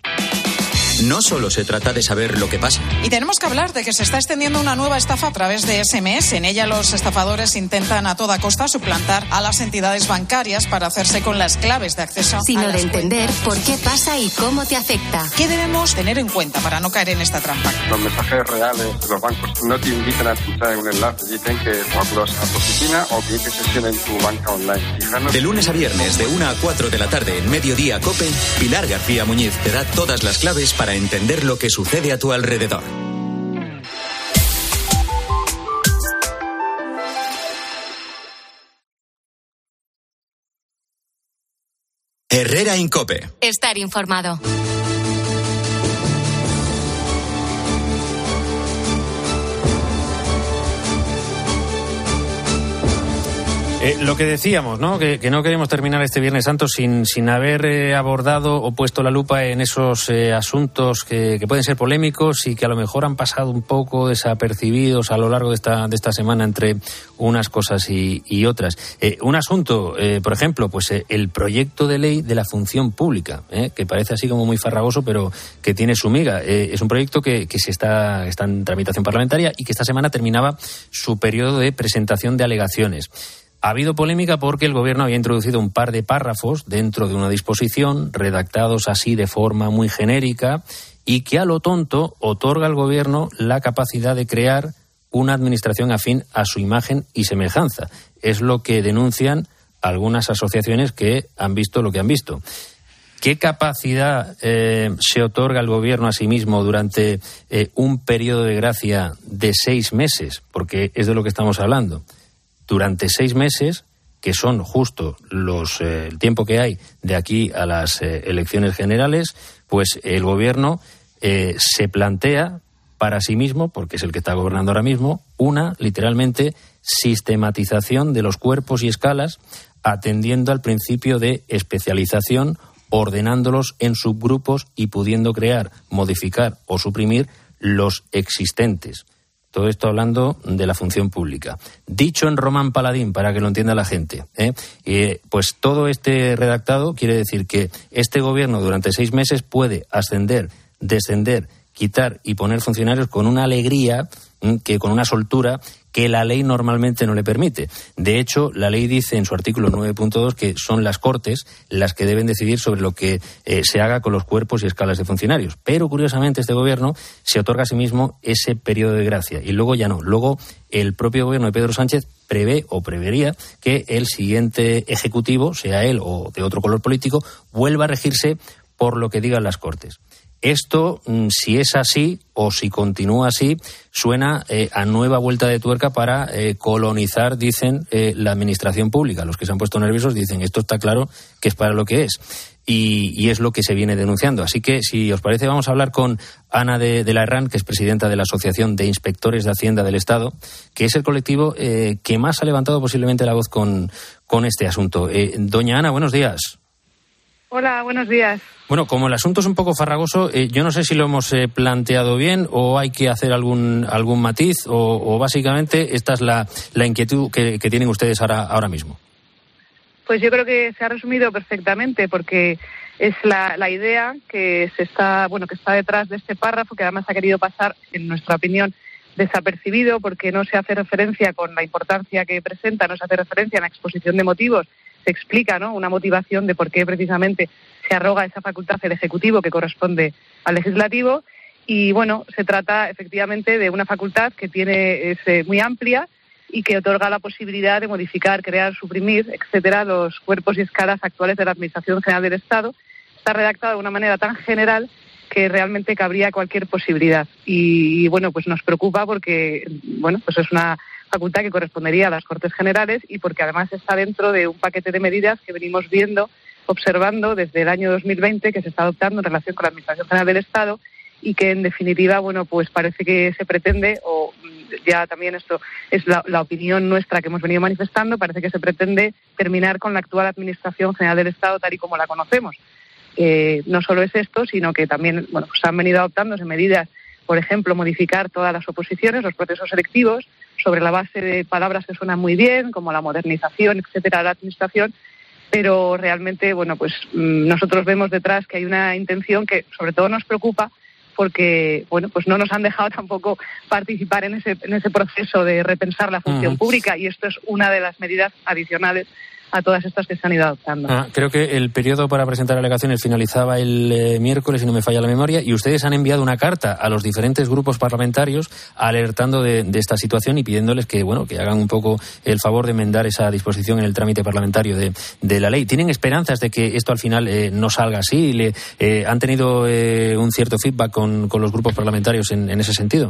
No solo se trata de saber lo que pasa. Y tenemos que hablar de que se está extendiendo una nueva estafa a través de ese eme ese. En ella los estafadores intentan a toda costa suplantar a las entidades bancarias para hacerse con las claves de acceso. Sino a las de entender cuentas. por qué pasa y cómo te afecta. ¿Qué debemos tener en cuenta para no caer en esta trampa? Los mensajes reales, los bancos no te invitan a pulsar en un enlace, dicen que o acudas a tu oficina o que te sesión en tu banca online. Fijarnos... De lunes a viernes, de una a cuatro de la tarde en Mediodía COPE, Pilar García Muñiz te da todas las claves para entender lo que sucede a tu alrededor. Herrera Incope. Estar informado. Eh, lo que decíamos, ¿no? Que, que no queremos terminar este Viernes Santo sin, sin haber eh, abordado o puesto la lupa en esos eh, asuntos que, que pueden ser polémicos y que a lo mejor han pasado un poco desapercibidos a lo largo de esta, de esta semana entre unas cosas y, y otras. Eh, un asunto, eh, por ejemplo, pues eh, el proyecto de ley de la función pública, eh, que parece así como muy farragoso, pero que tiene su miga. Eh, es un proyecto que, que se está, está en tramitación parlamentaria y que esta semana terminaba su periodo de presentación de alegaciones. Ha habido polémica porque el Gobierno había introducido un par de párrafos dentro de una disposición, redactados así de forma muy genérica, y que a lo tonto otorga al Gobierno la capacidad de crear una administración afín a su imagen y semejanza. Es lo que denuncian algunas asociaciones que han visto lo que han visto. ¿Qué capacidad eh, se otorga al Gobierno a sí mismo durante eh, un periodo de gracia de seis meses? Porque es de lo que estamos hablando. Durante seis meses, que son justo los eh, el tiempo que hay de aquí a las eh, elecciones generales, pues el Gobierno eh, se plantea para sí mismo, porque es el que está gobernando ahora mismo, una, literalmente, sistematización de los cuerpos y escalas, atendiendo al principio de especialización, ordenándolos en subgrupos y pudiendo crear, modificar o suprimir los existentes. Todo esto hablando de la función pública. Dicho en Román Paladín, para que lo entienda la gente, ¿eh? Eh, pues todo este redactado quiere decir que este Gobierno durante seis meses puede ascender, descender, quitar y poner funcionarios con una alegría, ¿eh? que con una soltura que la ley normalmente no le permite. De hecho, la ley dice en su artículo nueve punto dos que son las Cortes las que deben decidir sobre lo que eh, se haga con los cuerpos y escalas de funcionarios. Pero, curiosamente, este gobierno se otorga a sí mismo ese periodo de gracia y luego ya no. Luego, el propio gobierno de Pedro Sánchez prevé o prevería que el siguiente ejecutivo, sea él o de otro color político, vuelva a regirse por lo que digan las Cortes. Esto, si es así o si continúa así, suena eh, a nueva vuelta de tuerca para eh, colonizar, dicen, eh, la administración pública. Los que se han puesto nerviosos dicen, esto está claro que es para lo que es. Y, y es lo que se viene denunciando. Así que, si os parece, vamos a hablar con Ana de, de la Herrán, que es presidenta de la Asociación de Inspectores de Hacienda del Estado, que es el colectivo eh, que más ha levantado posiblemente la voz con, con este asunto. Eh, doña Ana, buenos días. Hola, buenos días. Bueno, como el asunto es un poco farragoso, eh, yo no sé si lo hemos eh, planteado bien o hay que hacer algún algún matiz o, o básicamente esta es la, la inquietud que, que tienen ustedes ahora, ahora mismo. Pues yo creo que se ha resumido perfectamente porque es la, la idea que se está, bueno, que está detrás de este párrafo, que además ha querido pasar, en nuestra opinión, desapercibido porque no se hace referencia con la importancia que presenta, no se hace referencia en la exposición de motivos. Se explica, ¿no?, una motivación de por qué precisamente se arroga esa facultad del Ejecutivo que corresponde al Legislativo y, bueno, se trata efectivamente de una facultad que tiene es eh, muy amplia y que otorga la posibilidad de modificar, crear, suprimir, etcétera, los cuerpos y escalas actuales de la Administración General del Estado. Está redactado de una manera tan general que realmente cabría cualquier posibilidad y, y bueno, pues nos preocupa porque, bueno, pues es una facultad que correspondería a las Cortes Generales y porque además está dentro de un paquete de medidas que venimos viendo, observando desde el año dos mil veinte que se está adoptando en relación con la Administración General del Estado y que en definitiva, bueno, pues parece que se pretende, o ya también esto es la, la opinión nuestra que hemos venido manifestando, parece que se pretende terminar con la actual Administración General del Estado tal y como la conocemos. Eh, no solo es esto, sino que también, bueno, pues han venido adoptándose medidas, por ejemplo, modificar todas las oposiciones, los procesos selectivos, sobre la base de palabras que suenan muy bien, como la modernización, etcétera, de la administración, pero realmente, bueno, pues nosotros vemos detrás que hay una intención que sobre todo nos preocupa porque, bueno, pues no nos han dejado tampoco participar en ese en ese proceso de repensar la función uh-huh. pública y esto es una de las medidas adicionales a todas estas que se han ido adoptando. Ah, creo que el periodo para presentar alegaciones finalizaba el eh, miércoles, si no me falla la memoria, y ustedes han enviado una carta a los diferentes grupos parlamentarios alertando de, de esta situación y pidiéndoles que, bueno, que hagan un poco el favor de enmendar esa disposición en el trámite parlamentario de, de la ley. ¿Tienen esperanzas de que esto al final eh, no salga así? ¿Le, eh, ¿Han tenido eh, un cierto feedback con, con los grupos parlamentarios en, en ese sentido?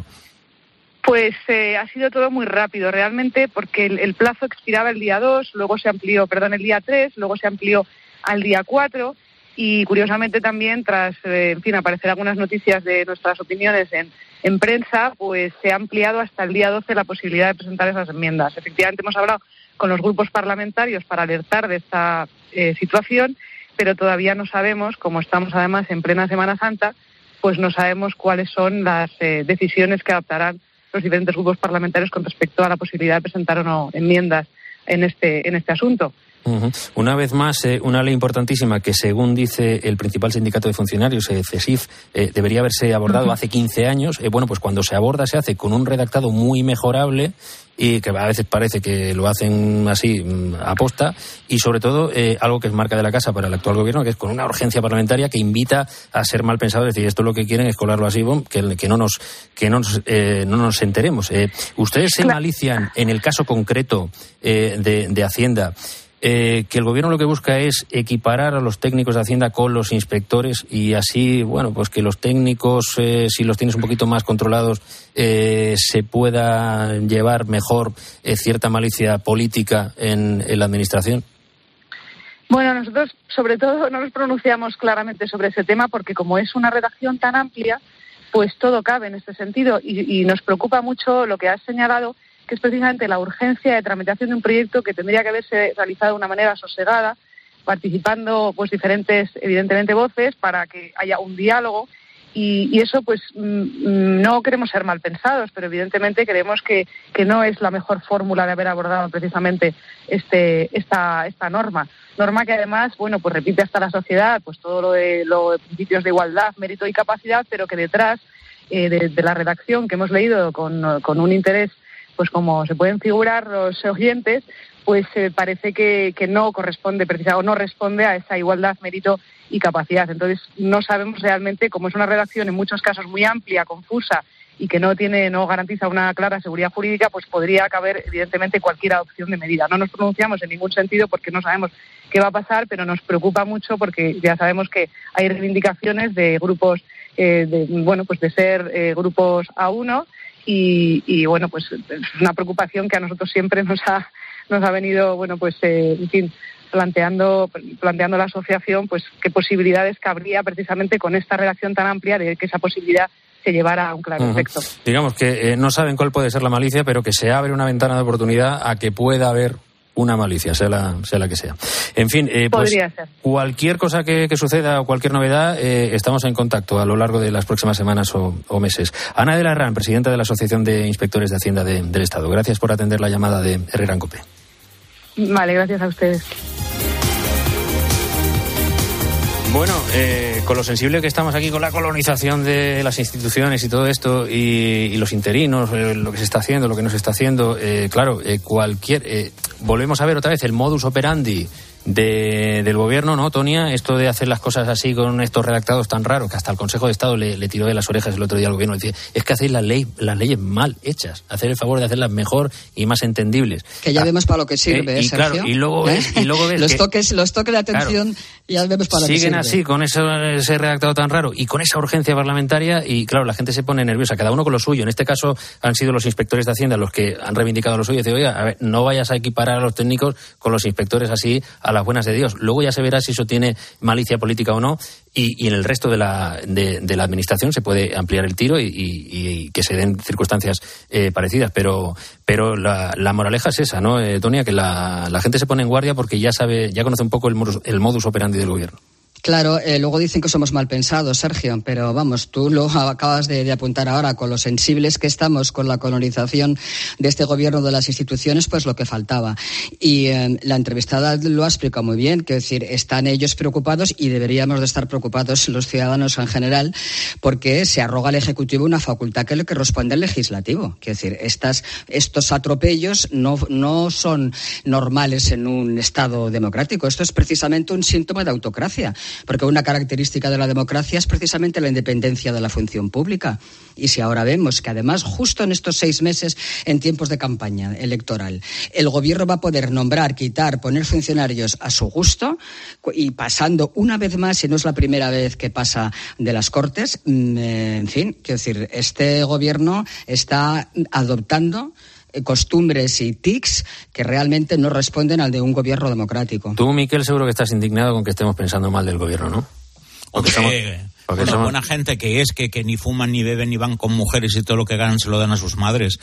Pues eh, ha sido todo muy rápido, realmente, porque el, el plazo expiraba el día dos, luego se amplió, perdón, el día tres, luego se amplió al día cuatro y, curiosamente, también, tras, eh, en fin, aparecer algunas noticias de nuestras opiniones en, en prensa, pues se ha ampliado hasta el día doce la posibilidad de presentar esas enmiendas. Efectivamente, hemos hablado con los grupos parlamentarios para alertar de esta eh, situación, pero todavía no sabemos, como estamos además en plena Semana Santa, pues no sabemos cuáles son las eh, decisiones que adoptarán los diferentes grupos parlamentarios con respecto a la posibilidad de presentar o no enmiendas en este en este asunto. Uh-huh. Una vez más, eh, una ley importantísima que, según dice el principal sindicato de funcionarios, eh, CESIF, eh, debería haberse abordado uh-huh. hace quince años. Eh, bueno, pues cuando se aborda se hace con un redactado muy mejorable y que a veces parece que lo hacen así a posta y, sobre todo, eh, algo que es marca de la casa para el actual gobierno, que es con una urgencia parlamentaria que invita a ser mal pensado, es decir, esto lo que quieren es colarlo así, bom, que, que no nos que no nos, eh, no nos enteremos. Eh, ¿Ustedes se malician en el caso concreto eh, de, de Hacienda? Eh, que el gobierno lo que busca es equiparar a los técnicos de Hacienda con los inspectores y así, bueno, pues que los técnicos, eh, si los tienes un poquito más controlados, eh, se pueda llevar mejor eh, cierta malicia política en, en la administración. Bueno, nosotros sobre todo no nos pronunciamos claramente sobre ese tema porque como es una redacción tan amplia, pues todo cabe en este sentido y, y nos preocupa mucho lo que has señalado, que es precisamente la urgencia de tramitación de un proyecto que tendría que haberse realizado de una manera sosegada, participando pues diferentes, evidentemente, voces para que haya un diálogo y, y eso pues mmm, no queremos ser mal pensados, pero evidentemente creemos que, que no es la mejor fórmula de haber abordado precisamente este esta esta norma. Norma que además, bueno, pues repite hasta la sociedad pues todo lo de los principios de igualdad, mérito y capacidad, pero que detrás eh, de, de la redacción que hemos leído con, con un interés pues como se pueden figurar los oyentes, pues eh, parece que, que no corresponde precisamente o no responde a esa igualdad, mérito y capacidad. Entonces no sabemos realmente, como es una redacción en muchos casos muy amplia, confusa y que no tiene, no garantiza una clara seguridad jurídica, pues podría caber evidentemente cualquier adopción de medida. No nos pronunciamos en ningún sentido porque no sabemos qué va a pasar, pero nos preocupa mucho porque ya sabemos que hay reivindicaciones de grupos, eh, de, bueno, pues de ser eh, grupos A uno y, y bueno, pues es una preocupación que a nosotros siempre nos ha nos ha venido, bueno, pues eh, en fin, planteando planteando la asociación, pues qué posibilidades cabría precisamente con esta redacción tan amplia de que esa posibilidad se llevara a un claro uh-huh. efecto. Digamos que eh, no saben cuál puede ser la malicia, pero que se abre una ventana de oportunidad a que pueda haber una malicia, sea la, sea la que sea. En fin, eh, pues Podría ser. Cualquier cosa que, que suceda o cualquier novedad, eh, estamos en contacto a lo largo de las próximas semanas o, o meses. Ana de la Herrán, presidenta de la Asociación de Inspectores de Hacienda de, del Estado. Gracias por atender la llamada de Herrera en COPE. Vale, gracias a ustedes. Bueno, eh, con lo sensible que estamos aquí con la colonización de las instituciones y todo esto, y, y los interinos, eh, lo que se está haciendo, lo que no se está haciendo, eh, claro, eh, cualquier... Eh, volvemos a ver otra vez el modus operandi de, del gobierno, ¿no, Tonia? Esto de hacer las cosas así con estos redactados tan raros, que hasta el Consejo de Estado le, le tiró de las orejas el otro día al gobierno. Decía, es que hacéis las, ley, las leyes mal hechas, hacer el favor de hacerlas mejor y más entendibles. Que ya ah, vemos para lo que sirve, eh, y, Sergio. Claro, y luego ves, y luego ves los, que, toques, los toques de atención, claro, ya vemos para lo que sirve. Siguen así, con eso, ese redactado tan raro y con esa urgencia parlamentaria, y claro, la gente se pone nerviosa, cada uno con lo suyo. En este caso han sido los inspectores de Hacienda los que han reivindicado lo suyo. Y dicen, oiga, a ver, no vayas a equiparar a los técnicos con los inspectores así a las buenas de Dios. Luego ya se verá si eso tiene malicia política o no, y, y en el resto de la, de, de la administración se puede ampliar el tiro y, y, y que se den circunstancias eh, parecidas, pero pero la, la moraleja es esa, ¿no, eh, Tonia? Que la, la gente se pone en guardia porque ya sabe, ya conoce un poco el modus, el modus operandi del gobierno. Claro, eh, luego dicen que somos mal pensados, Sergio, pero vamos, tú lo acabas de, de apuntar ahora, con lo sensibles que estamos con la colonización de este gobierno de las instituciones, pues lo que faltaba. Y eh, la entrevistada lo ha explicado muy bien, que es decir, están ellos preocupados y deberíamos de estar preocupados los ciudadanos en general, porque se arroga al Ejecutivo una facultad que le corresponde al Legislativo. Es decir, estas, estos atropellos no, no son normales en un Estado democrático. Esto es precisamente un síntoma de autocracia. Porque una característica de la democracia es precisamente la independencia de la función pública. Y si ahora vemos que además justo en estos seis meses, en tiempos de campaña electoral, el gobierno va a poder nombrar, quitar, poner funcionarios a su gusto, y pasando una vez más, y no es la primera vez que pasa de las Cortes, en fin, quiero decir, este gobierno está adoptando costumbres y tics que realmente no responden al de un gobierno democrático. Tú, Miquel, seguro que estás indignado con que estemos pensando mal del gobierno, ¿no? Porque somos, porque bueno, somos... buena gente que es, que, que ni fuman, ni beben, ni van con mujeres y todo lo que ganan se lo dan a sus madres.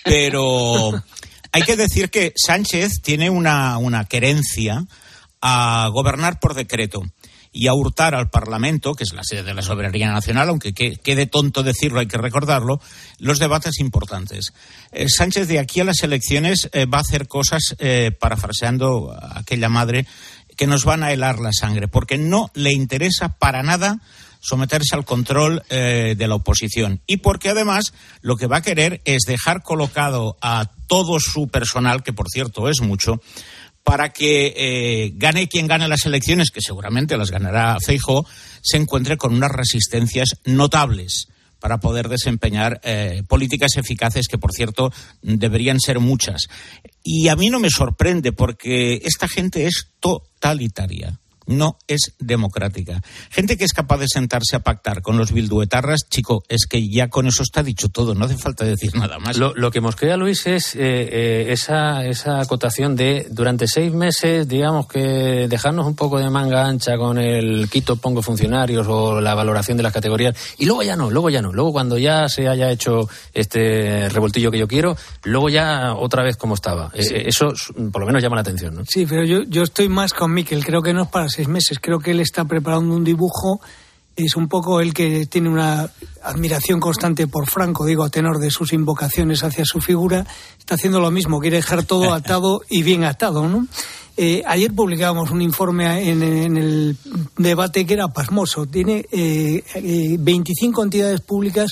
Pero hay que decir que Sánchez tiene una, una querencia a gobernar por decreto y a hurtar al Parlamento, que es la sede de la soberanía nacional, aunque quede tonto decirlo, hay que recordarlo, los debates importantes. Eh, Sánchez de aquí a las elecciones eh, va a hacer cosas, eh, parafraseando a aquella madre, que nos van a helar la sangre, porque no le interesa para nada someterse al control eh, de la oposición, y porque además lo que va a querer es dejar colocado a todo su personal, que por cierto es mucho, para que eh, gane quien gane las elecciones, que seguramente las ganará Feijóo, se encuentre con unas resistencias notables para poder desempeñar eh, políticas eficaces, que por cierto deberían ser muchas. Y a mí no me sorprende, porque esta gente es totalitaria. No es democrática. Gente que es capaz de sentarse a pactar con los bilduetarras, chico, es que ya con eso está dicho todo, no hace falta decir nada más. Lo, lo que mosquea, Luis, es eh, eh, esa, esa acotación de durante seis meses, digamos que dejarnos un poco de manga ancha con el quito pongo funcionarios o la valoración de las categorías, y luego ya no, luego ya no, luego cuando ya se haya hecho este revoltillo que yo quiero, luego ya otra vez como estaba. Sí. Eh, eso por lo menos llama la atención, ¿no? Sí, pero yo, yo estoy más con Miquel, creo que no es para seis meses. Creo que él está preparando un dibujo, es un poco el que tiene una admiración constante por Franco, digo, a tenor de sus invocaciones hacia su figura, está haciendo lo mismo, quiere dejar todo atado y bien atado, ¿no? Eh, ayer publicábamos un informe en, en el debate que era pasmoso, tiene eh, eh, veinticinco entidades públicas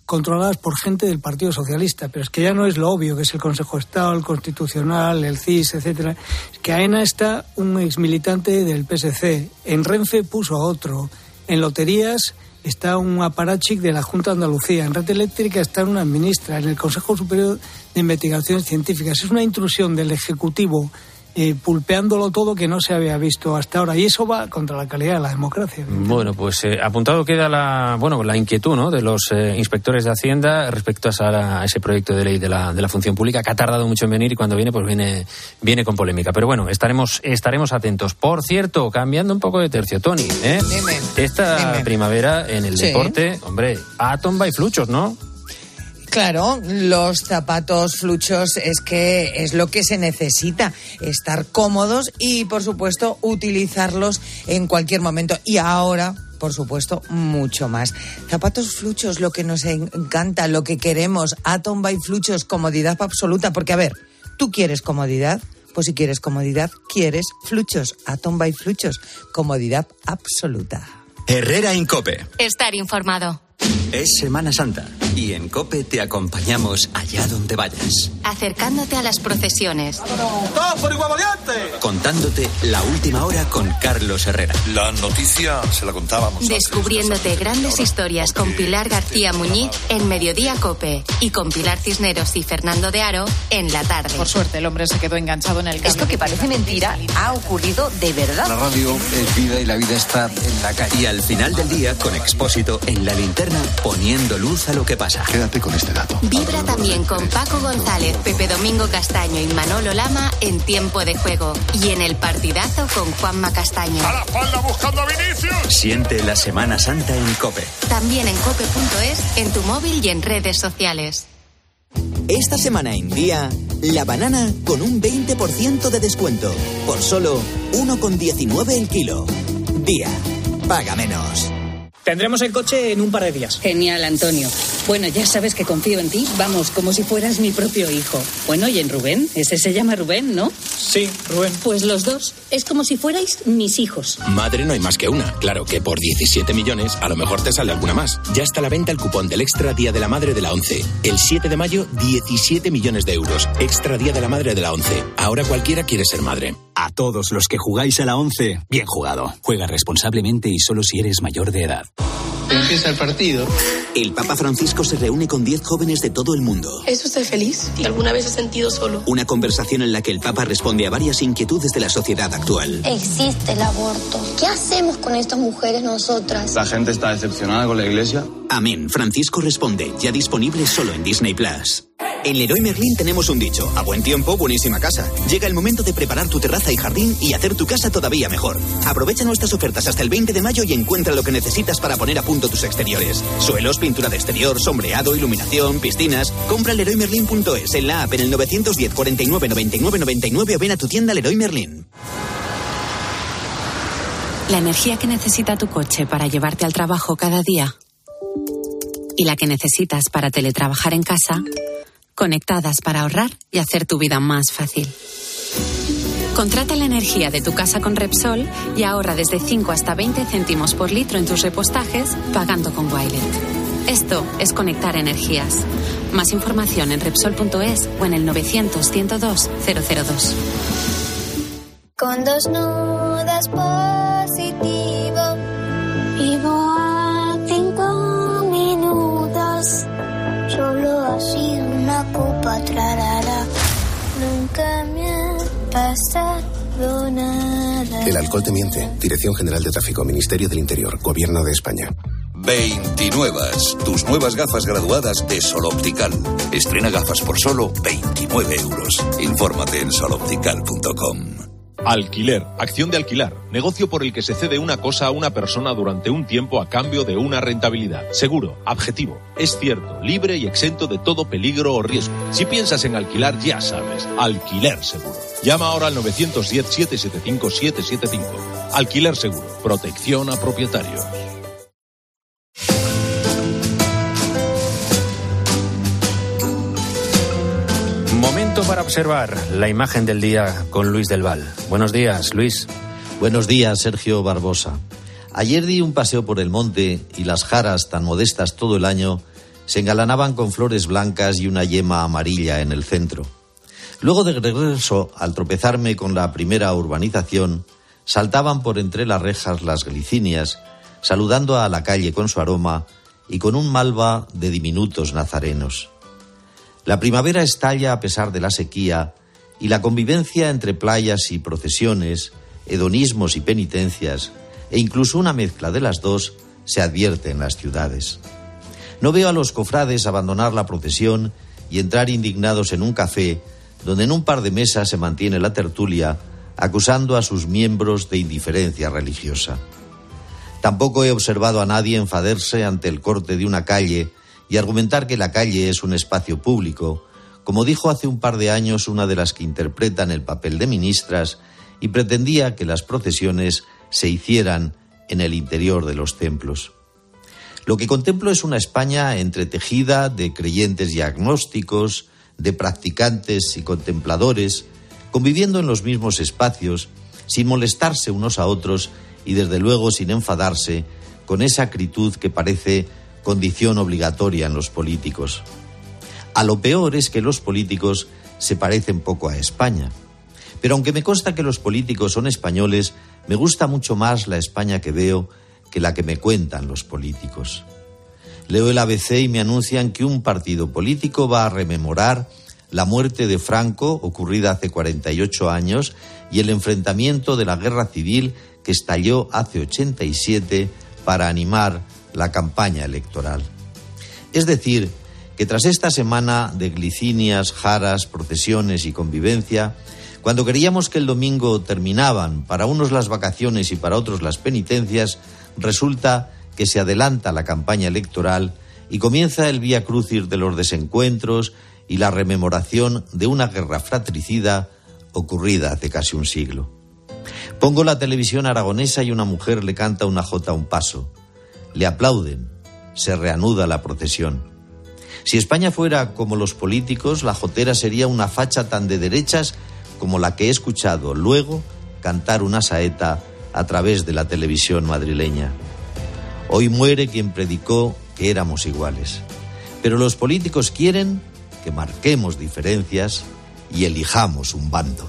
controladas por gente del Partido Socialista, pero es que ya no es lo obvio, que es el Consejo de Estado, el Constitucional, el C I S, etcétera. Es que AENA está un exmilitante del P S C, en Renfe puso a otro, en Loterías está un aparachic de la Junta de Andalucía, en Red Eléctrica está una ministra, en el Consejo Superior de Investigaciones Científicas. Es una intrusión del Ejecutivo Eh, pulpeándolo todo que no se había visto hasta ahora, y eso va contra la calidad de la democracia. Bueno, pues eh, apuntado queda la bueno la inquietud, ¿no?, de los eh, inspectores de Hacienda respecto a, esa, a ese proyecto de ley de la de la función pública, que ha tardado mucho en venir, y cuando viene pues viene viene con polémica. Pero bueno, estaremos estaremos atentos. Por cierto, cambiando un poco de tercio, Tony, ¿eh? Dime, esta dime. primavera en el Sí. deporte, hombre, Atom by Fluchos, ¿no? Claro, los zapatos fluchos es que es lo que se necesita, estar cómodos y, por supuesto, utilizarlos en cualquier momento. Y ahora, por supuesto, mucho más. Zapatos fluchos, lo que nos encanta, lo que queremos. Atom by Fluchos, comodidad absoluta. Porque, a ver, ¿tú quieres comodidad? Pues si quieres comodidad, quieres fluchos. Atom by Fluchos, comodidad absoluta. Herrera Incope. Estar informado. Es Semana Santa y en COPE te acompañamos allá donde vayas. Acercándote a las procesiones. ¡Todos por igual valiente! Contándote la última hora con Carlos Herrera. La noticia se la contábamos. Descubriéndote grandes historias con Pilar García Muñiz en Mediodía COPE y con Pilar Cisneros y Fernando de Aro en la tarde. Por suerte, el hombre se quedó enganchado en el cambio. Esto que parece mentira ha ocurrido de verdad. La radio es vida y la vida está en la calle. Y al final del día, con Expósito en la linterna, poniendo luz a lo que pasa. Quédate con este dato. Vibra también con Paco González, Pepe Domingo Castaño y Manolo Lama en Tiempo de Juego. Y en El Partidazo con Juanma Castaño. ¡A la espalda buscando a Vinicius! Siente la Semana Santa en COPE. También en cope punto es, en tu móvil y en redes sociales. Esta semana en Día, la banana con un veinte por ciento de descuento. Por solo uno con diecinueve el kilo. Día, paga menos. Tendremos el coche en un par de días. Genial, Antonio. Bueno, ya sabes que confío en ti. Vamos, como si fueras mi propio hijo. Bueno, ¿y en Rubén? Ese se llama Rubén, ¿no? Sí, Rubén. Pues los dos. Es como si fuerais mis hijos. Madre no hay más que una. Claro que por diecisiete millones a lo mejor te sale alguna más. Ya está a la venta el cupón del Extra Día de la Madre de la ONCE. El siete de mayo, diecisiete millones de euros. Extra Día de la Madre de la ONCE. Ahora cualquiera quiere ser madre. A todos los que jugáis a la ONCE, bien jugado. Juega responsablemente y solo si eres mayor de edad. Empieza el partido. El Papa Francisco se reúne con diez jóvenes de todo el mundo. ¿Es usted feliz? ¿Y alguna vez se ha sentido solo? Una conversación en la que el Papa responde a varias inquietudes de la sociedad actual. Existe el aborto. ¿Qué hacemos con estas mujeres nosotras? ¿La gente está decepcionada con la iglesia? Amén. Francisco responde, ya disponible solo en Disney Plus. En Leroy Merlin tenemos un dicho: a buen tiempo, buenísima casa. Llega el momento de preparar tu terraza y jardín y hacer tu casa todavía mejor. Aprovecha nuestras ofertas hasta el veinte de mayo y encuentra lo que necesitas para poner a punto tus exteriores. Suelos, pintura de exterior, sombreado, iluminación, piscinas. Compra leroy merlin punto es en la app en el nueve uno cero, cuarenta y nueve, noventa y nueve, noventa y nueve o ven a tu tienda Leroy Merlin. La energía que necesita tu coche para llevarte al trabajo cada día y la que necesitas para teletrabajar en casa, conectadas para ahorrar y hacer tu vida más fácil. Contrata la energía de tu casa con Repsol y ahorra desde cinco hasta veinte céntimos por litro en tus repostajes pagando con Wilet. Esto es conectar energías. Más información en Repsol punto es o en el novecientos, ciento dos, cero cero dos. Con dos nudas positivo. Vivo a cinco minutos. Solo así una copa trarara. Nunca me ha pasado nada. El alcohol te miente. Dirección General de Tráfico, Ministerio del Interior, Gobierno de España. veintinuevas, tus nuevas gafas graduadas de Sol Optical. Estrena gafas por solo veintinueve euros. Infórmate en sol optical punto com. Alquiler, acción de alquilar, negocio por el que se cede una cosa a una persona durante un tiempo a cambio de una rentabilidad. Seguro, objetivo, es cierto, libre y exento de todo peligro o riesgo. Si piensas en alquilar, ya sabes, Alquiler Seguro. Llama ahora al nueve uno cero, siete siete cinco, siete siete cinco. Alquiler Seguro, protección a propietarios. Momento para observar la imagen del día con Luis del Val. Buenos días, Luis. Buenos días, Sergio Barbosa. Ayer di un paseo por el monte y las jaras, tan modestas todo el año, se engalanaban con flores blancas y una yema amarilla en el centro. Luego de regreso, al tropezarme con la primera urbanización, saltaban por entre las rejas las glicinias, saludando a la calle con su aroma y con un malva de diminutos nazarenos. La primavera estalla a pesar de la sequía y la convivencia entre playas y procesiones, hedonismos y penitencias, e incluso una mezcla de las dos, se advierte en las ciudades. No veo a los cofrades abandonar la procesión y entrar indignados en un café donde en un par de mesas se mantiene la tertulia, acusando a sus miembros de indiferencia religiosa. Tampoco he observado a nadie enfadarse ante el corte de una calle y argumentar que la calle es un espacio público, como dijo hace un par de años una de las que interpretan el papel de ministras y pretendía que las procesiones se hicieran en el interior de los templos. Lo que contemplo es una España entretejida de creyentes y agnósticos, de practicantes y contempladores, conviviendo en los mismos espacios, sin molestarse unos a otros y desde luego sin enfadarse con esa acritud que parece condición obligatoria en los políticos. A lo peor es que los políticos se parecen poco a España. Pero aunque me consta que los políticos son españoles, me gusta mucho más la España que veo que la que me cuentan los políticos. Leo el A B C y me anuncian que un partido político va a rememorar la muerte de Franco, ocurrida hace cuarenta y ocho años, y el enfrentamiento de la guerra civil que estalló hace ochenta y siete para animar la campaña electoral. Es decir, que tras esta semana de glicinias, jaras, procesiones y convivencia, cuando creíamos que el domingo terminaban para unos las vacaciones y para otros las penitencias, resulta que se adelanta la campaña electoral y comienza el vía crucis de los desencuentros y la rememoración de una guerra fratricida ocurrida hace casi un siglo. Pongo la televisión aragonesa y una mujer le canta una jota a un paso. Le aplauden. Se reanuda la procesión. Si España fuera como los políticos, la jotera sería una facha tan de derechas como la que he escuchado luego cantar una saeta a través de la televisión madrileña. Hoy muere quien predicó que éramos iguales. Pero los políticos quieren que marquemos diferencias y elijamos un bando.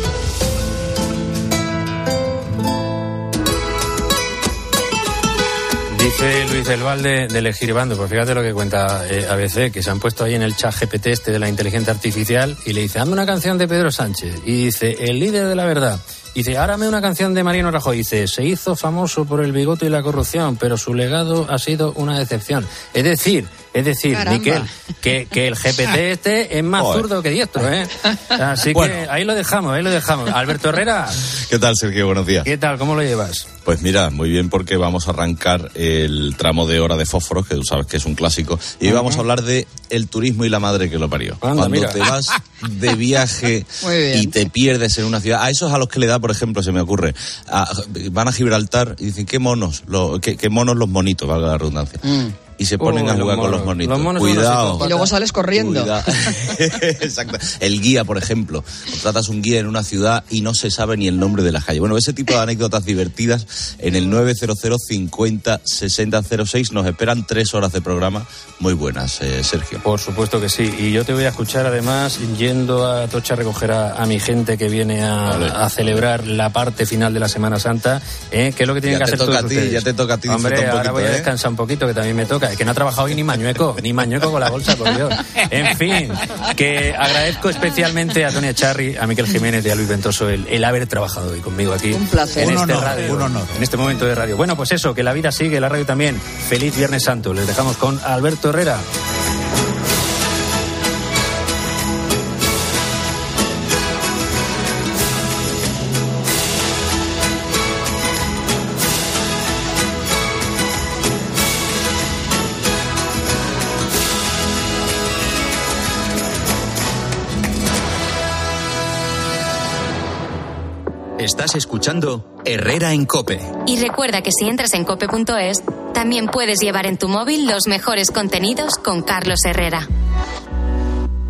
Dice Luis del Valde de elegir bando, pues fíjate lo que cuenta eh, A B C, que se han puesto ahí en el chat G P T este de la inteligencia artificial y le dice, hazme una canción de Pedro Sánchez. Y dice, el líder de la verdad. Y dice, árame una canción de Mariano Rajoy. Y dice, se hizo famoso por el bigote y la corrupción, pero su legado ha sido una decepción. Es decir, es decir, Caramba. Miquel, que, que el G P T este es más Joder. zurdo que diestro, ¿eh? Así bueno. que ahí lo dejamos, ahí lo dejamos. Alberto Herrera. ¿Qué tal, Sergio? Buenos días. ¿Qué tal? ¿Cómo lo llevas? Pues mira, muy bien, porque vamos a arrancar el tramo de Hora de Fósforos, que tú sabes que es un clásico, y uh-huh. vamos a hablar de el turismo y la madre que lo parió. Anda, Cuando mira. te vas de viaje y te pierdes en una ciudad, a esos a los que le da, por ejemplo, se me ocurre, a, van a Gibraltar y dicen, qué monos, lo, qué, qué monos los monitos, valga la redundancia. Mm. Y se ponen oh, a jugar los con los monitos. Los monos Cuidado. Y luego sales corriendo. Exacto. El guía, por ejemplo. Contratas un guía en una ciudad y no se sabe ni el nombre de las calles. Bueno, ese tipo de anécdotas divertidas en el nueve cero cero cincuenta sesenta cero seis nos esperan tres horas de programa muy buenas, eh, Sergio. Por supuesto que sí. Y yo te voy a escuchar además yendo a Atocha a recoger a, a mi gente que viene a, vale. a celebrar la parte final de la Semana Santa, ¿eh? que es lo que tienen ya que hacer toca todos a ti, ustedes. Ya te toca a ti. Hombre, un ahora poquito, voy a ¿eh? descansar un poquito, que también me toca. Es que no ha trabajado hoy ni Mañueco, ni Mañueco con la bolsa, por Dios. En fin, que agradezco especialmente a Tony Echarri, a Miquel Jiménez y a Luis Ventoso el, el haber trabajado hoy conmigo aquí. Un placer. En un este honor, radio, un honor. en este momento de radio. Bueno, pues eso, que la vida sigue, la radio también. Feliz Viernes Santo. Les dejamos con Alberto Herrera. Estás escuchando Herrera en COPE. Y recuerda que si entras en cope punto es, también puedes llevar en tu móvil los mejores contenidos con Carlos Herrera.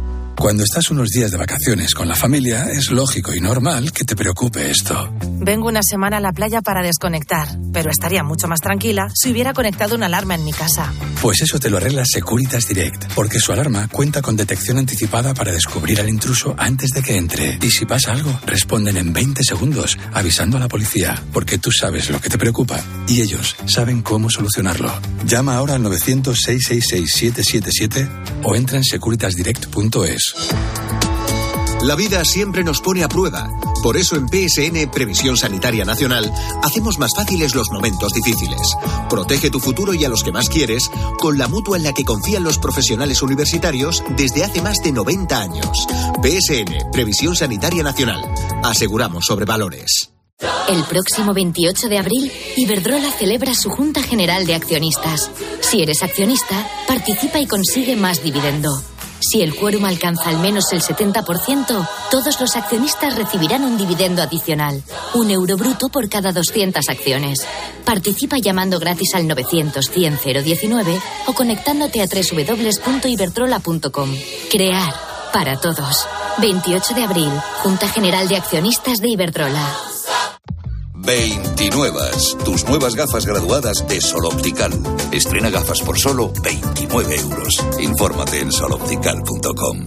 Cuando estás unos días de vacaciones con la familia, es lógico y normal que te preocupe esto. Vengo una semana a la playa para desconectar, pero estaría mucho más tranquila si hubiera conectado una alarma en mi casa. Pues eso te lo arregla Securitas Direct, porque su alarma cuenta con detección anticipada para descubrir al intruso antes de que entre. Y si pasa algo, responden en veinte segundos, avisando a la policía, porque tú sabes lo que te preocupa y ellos saben cómo solucionarlo. Llama ahora al novecientos, seiscientos sesenta y seis, siete siete siete o entra en securitas direct punto es. La vida siempre nos pone a prueba. Por eso en P S N, Previsión Sanitaria Nacional, hacemos más fáciles los momentos difíciles. Protege tu futuro y a los que más quieres con la mutua en la que confían los profesionales universitarios desde hace más de noventa años. P S N, Previsión Sanitaria Nacional. Aseguramos sobre valores. El próximo veintiocho de abril, Iberdrola celebra su Junta General de Accionistas. Si eres accionista, participa y consigue más dividendo. Si el quórum alcanza al menos el setenta por ciento, todos los accionistas recibirán un dividendo adicional. Un euro bruto por cada doscientas acciones. Participa llamando gratis al novecientos, cien, cero diecinueve o conectándote a doble u doble u doble u punto iberdrola punto com. Crear para todos. veintiocho de abril, Junta General de Accionistas de Iberdrola. veintinuevas, tus nuevas gafas graduadas de Sol Optical. Estrena gafas por solo veintinueve euros. Infórmate en sol optical punto com.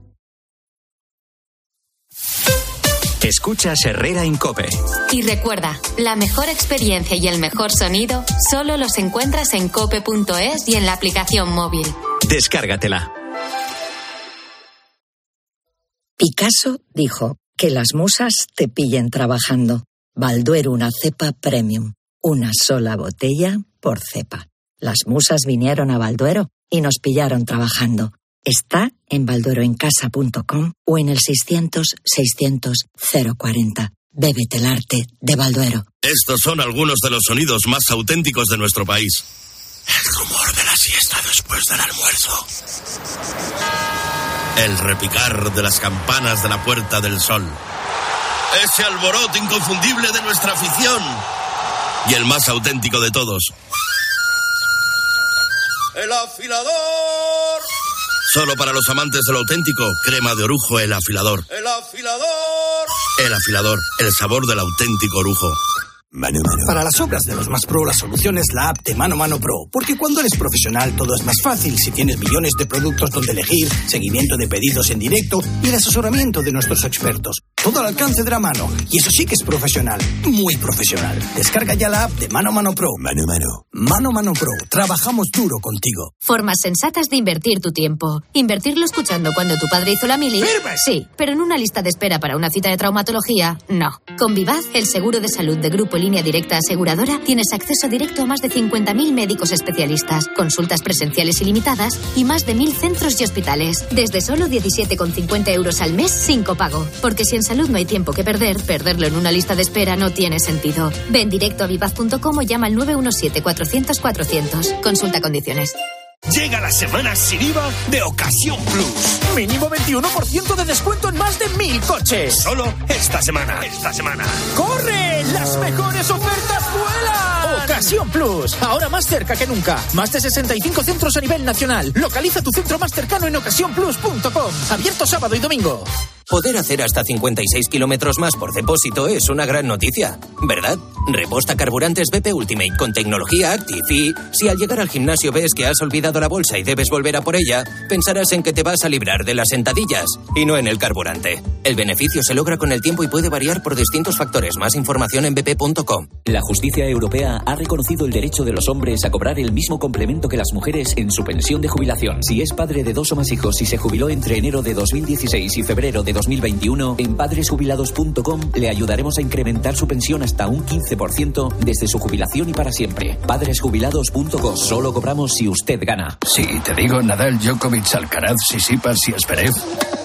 Escuchas Herrera en COPE. Y recuerda, la mejor experiencia y el mejor sonido solo los encuentras en cope punto es y en la aplicación móvil. Descárgatela. Picasso dijo que las musas te pillen trabajando. Balduero, una cepa premium. Una sola botella por cepa. Las musas vinieron a Balduero y nos pillaron trabajando. Está en balduero en casa punto com o en el seiscientos, seiscientos, cero cuarenta. Bébete el arte de Balduero. Estos son algunos de los sonidos más auténticos de nuestro país. El rumor de la siesta después del almuerzo. El repicar de las campanas de la Puerta del Sol. Ese alboroto inconfundible de nuestra afición. Y el más auténtico de todos. ¡El afilador! Solo para los amantes de lo auténtico, crema de orujo El Afilador. ¡El afilador! El Afilador, el sabor del auténtico orujo. Mano Mano. Para las obras de los más pro, la solución es la app de Mano Mano Pro. Porque cuando eres profesional todo es más fácil. Si tienes millones de productos donde elegir, seguimiento de pedidos en directo y el asesoramiento de nuestros expertos. Todo al alcance de la mano. Y eso sí que es profesional. Muy profesional. Descarga ya la app de Mano Mano Pro. Mano Mano. Mano Mano Pro. Trabajamos duro contigo. Formas sensatas de invertir tu tiempo. Invertirlo escuchando cuando tu padre hizo la mili. ¡Firmes! Sí, pero en una lista de espera para una cita de traumatología, no. Con Vivaz, el seguro de salud de Grupo Línea Directa Aseguradora, tienes acceso directo a más de cincuenta mil médicos especialistas, consultas presenciales ilimitadas y más de mil centros y hospitales. Desde solo diecisiete con cincuenta euros al mes sin copago. Porque si en salud no hay tiempo que perder, perderlo en una lista de espera no tiene sentido. Ven directo a vivaz punto com o llama al nueve uno siete, cuatrocientos, cuatrocientos. Consulta condiciones. Llega la semana sin I V A de Ocasión Plus. Mínimo veintiuno por ciento de descuento en más de mil coches. Solo esta semana. Esta semana. ¡Corre! ¡Las mejores ofertas vuelan! Ocasión Plus. Ahora más cerca que nunca. Más de sesenta y cinco centros a nivel nacional. Localiza tu centro más cercano en ocasión plus punto com. Abierto sábado y domingo. Poder hacer hasta cincuenta y seis kilómetros más por depósito es una gran noticia, ¿verdad? Reposta carburantes B P Ultimate con tecnología Active y si al llegar al gimnasio ves que has olvidado la bolsa y debes volver a por ella, pensarás en que te vas a librar de las sentadillas y no en el carburante. El beneficio se logra con el tiempo y puede variar por distintos factores. Más información en b p punto com. La justicia europea ha reconocido el derecho de los hombres a cobrar el mismo complemento que las mujeres en su pensión de jubilación. Si es padre de dos o más hijos y se jubiló entre enero de dos mil dieciséis y febrero de dos mil veintiuno, en padres jubilados punto com le ayudaremos a incrementar su pensión hasta un quince por ciento desde su jubilación y para siempre. padres jubilados punto com. Solo cobramos si usted gana. Si te digo Nadal, Djokovic, Alcaraz, Tsitsipas y Zverev,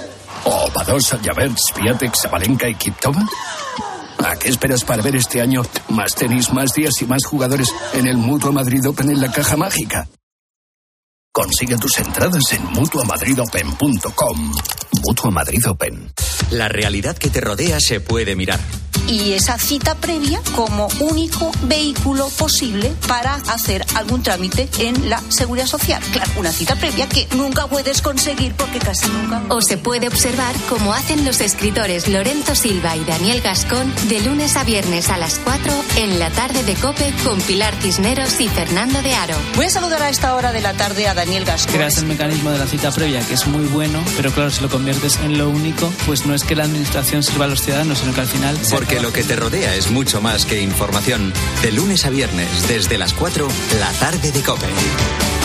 o Badosa, Javert, Swiatek, Sabalenka y Kiptova, ¿a qué esperas para ver este año más tenis, más días y más jugadores en el Mutua Madrid Open en la caja mágica? Consigue tus entradas en mutua madrid open punto com. Mutua Madrid Open. La realidad que te rodea se puede mirar, y esa cita previa como único vehículo posible para hacer algún trámite en la Seguridad Social. Claro, una cita previa que nunca puedes conseguir porque casi nunca... O se puede observar cómo hacen los escritores Lorenzo Silva y Daniel Gascón de lunes a viernes a las cuatro en la tarde de COPE con Pilar Cisneros y Fernando de Aro. Voy a saludar a esta hora de la tarde a Daniel Gascón. Creas el mecanismo de la cita previa, que es muy bueno, pero claro, si lo conviertes en lo único, pues no es que la administración sirva a los ciudadanos, sino que al final... Porque lo que te rodea es mucho más que información. De lunes a viernes, desde las cuatro, la tarde de COPE.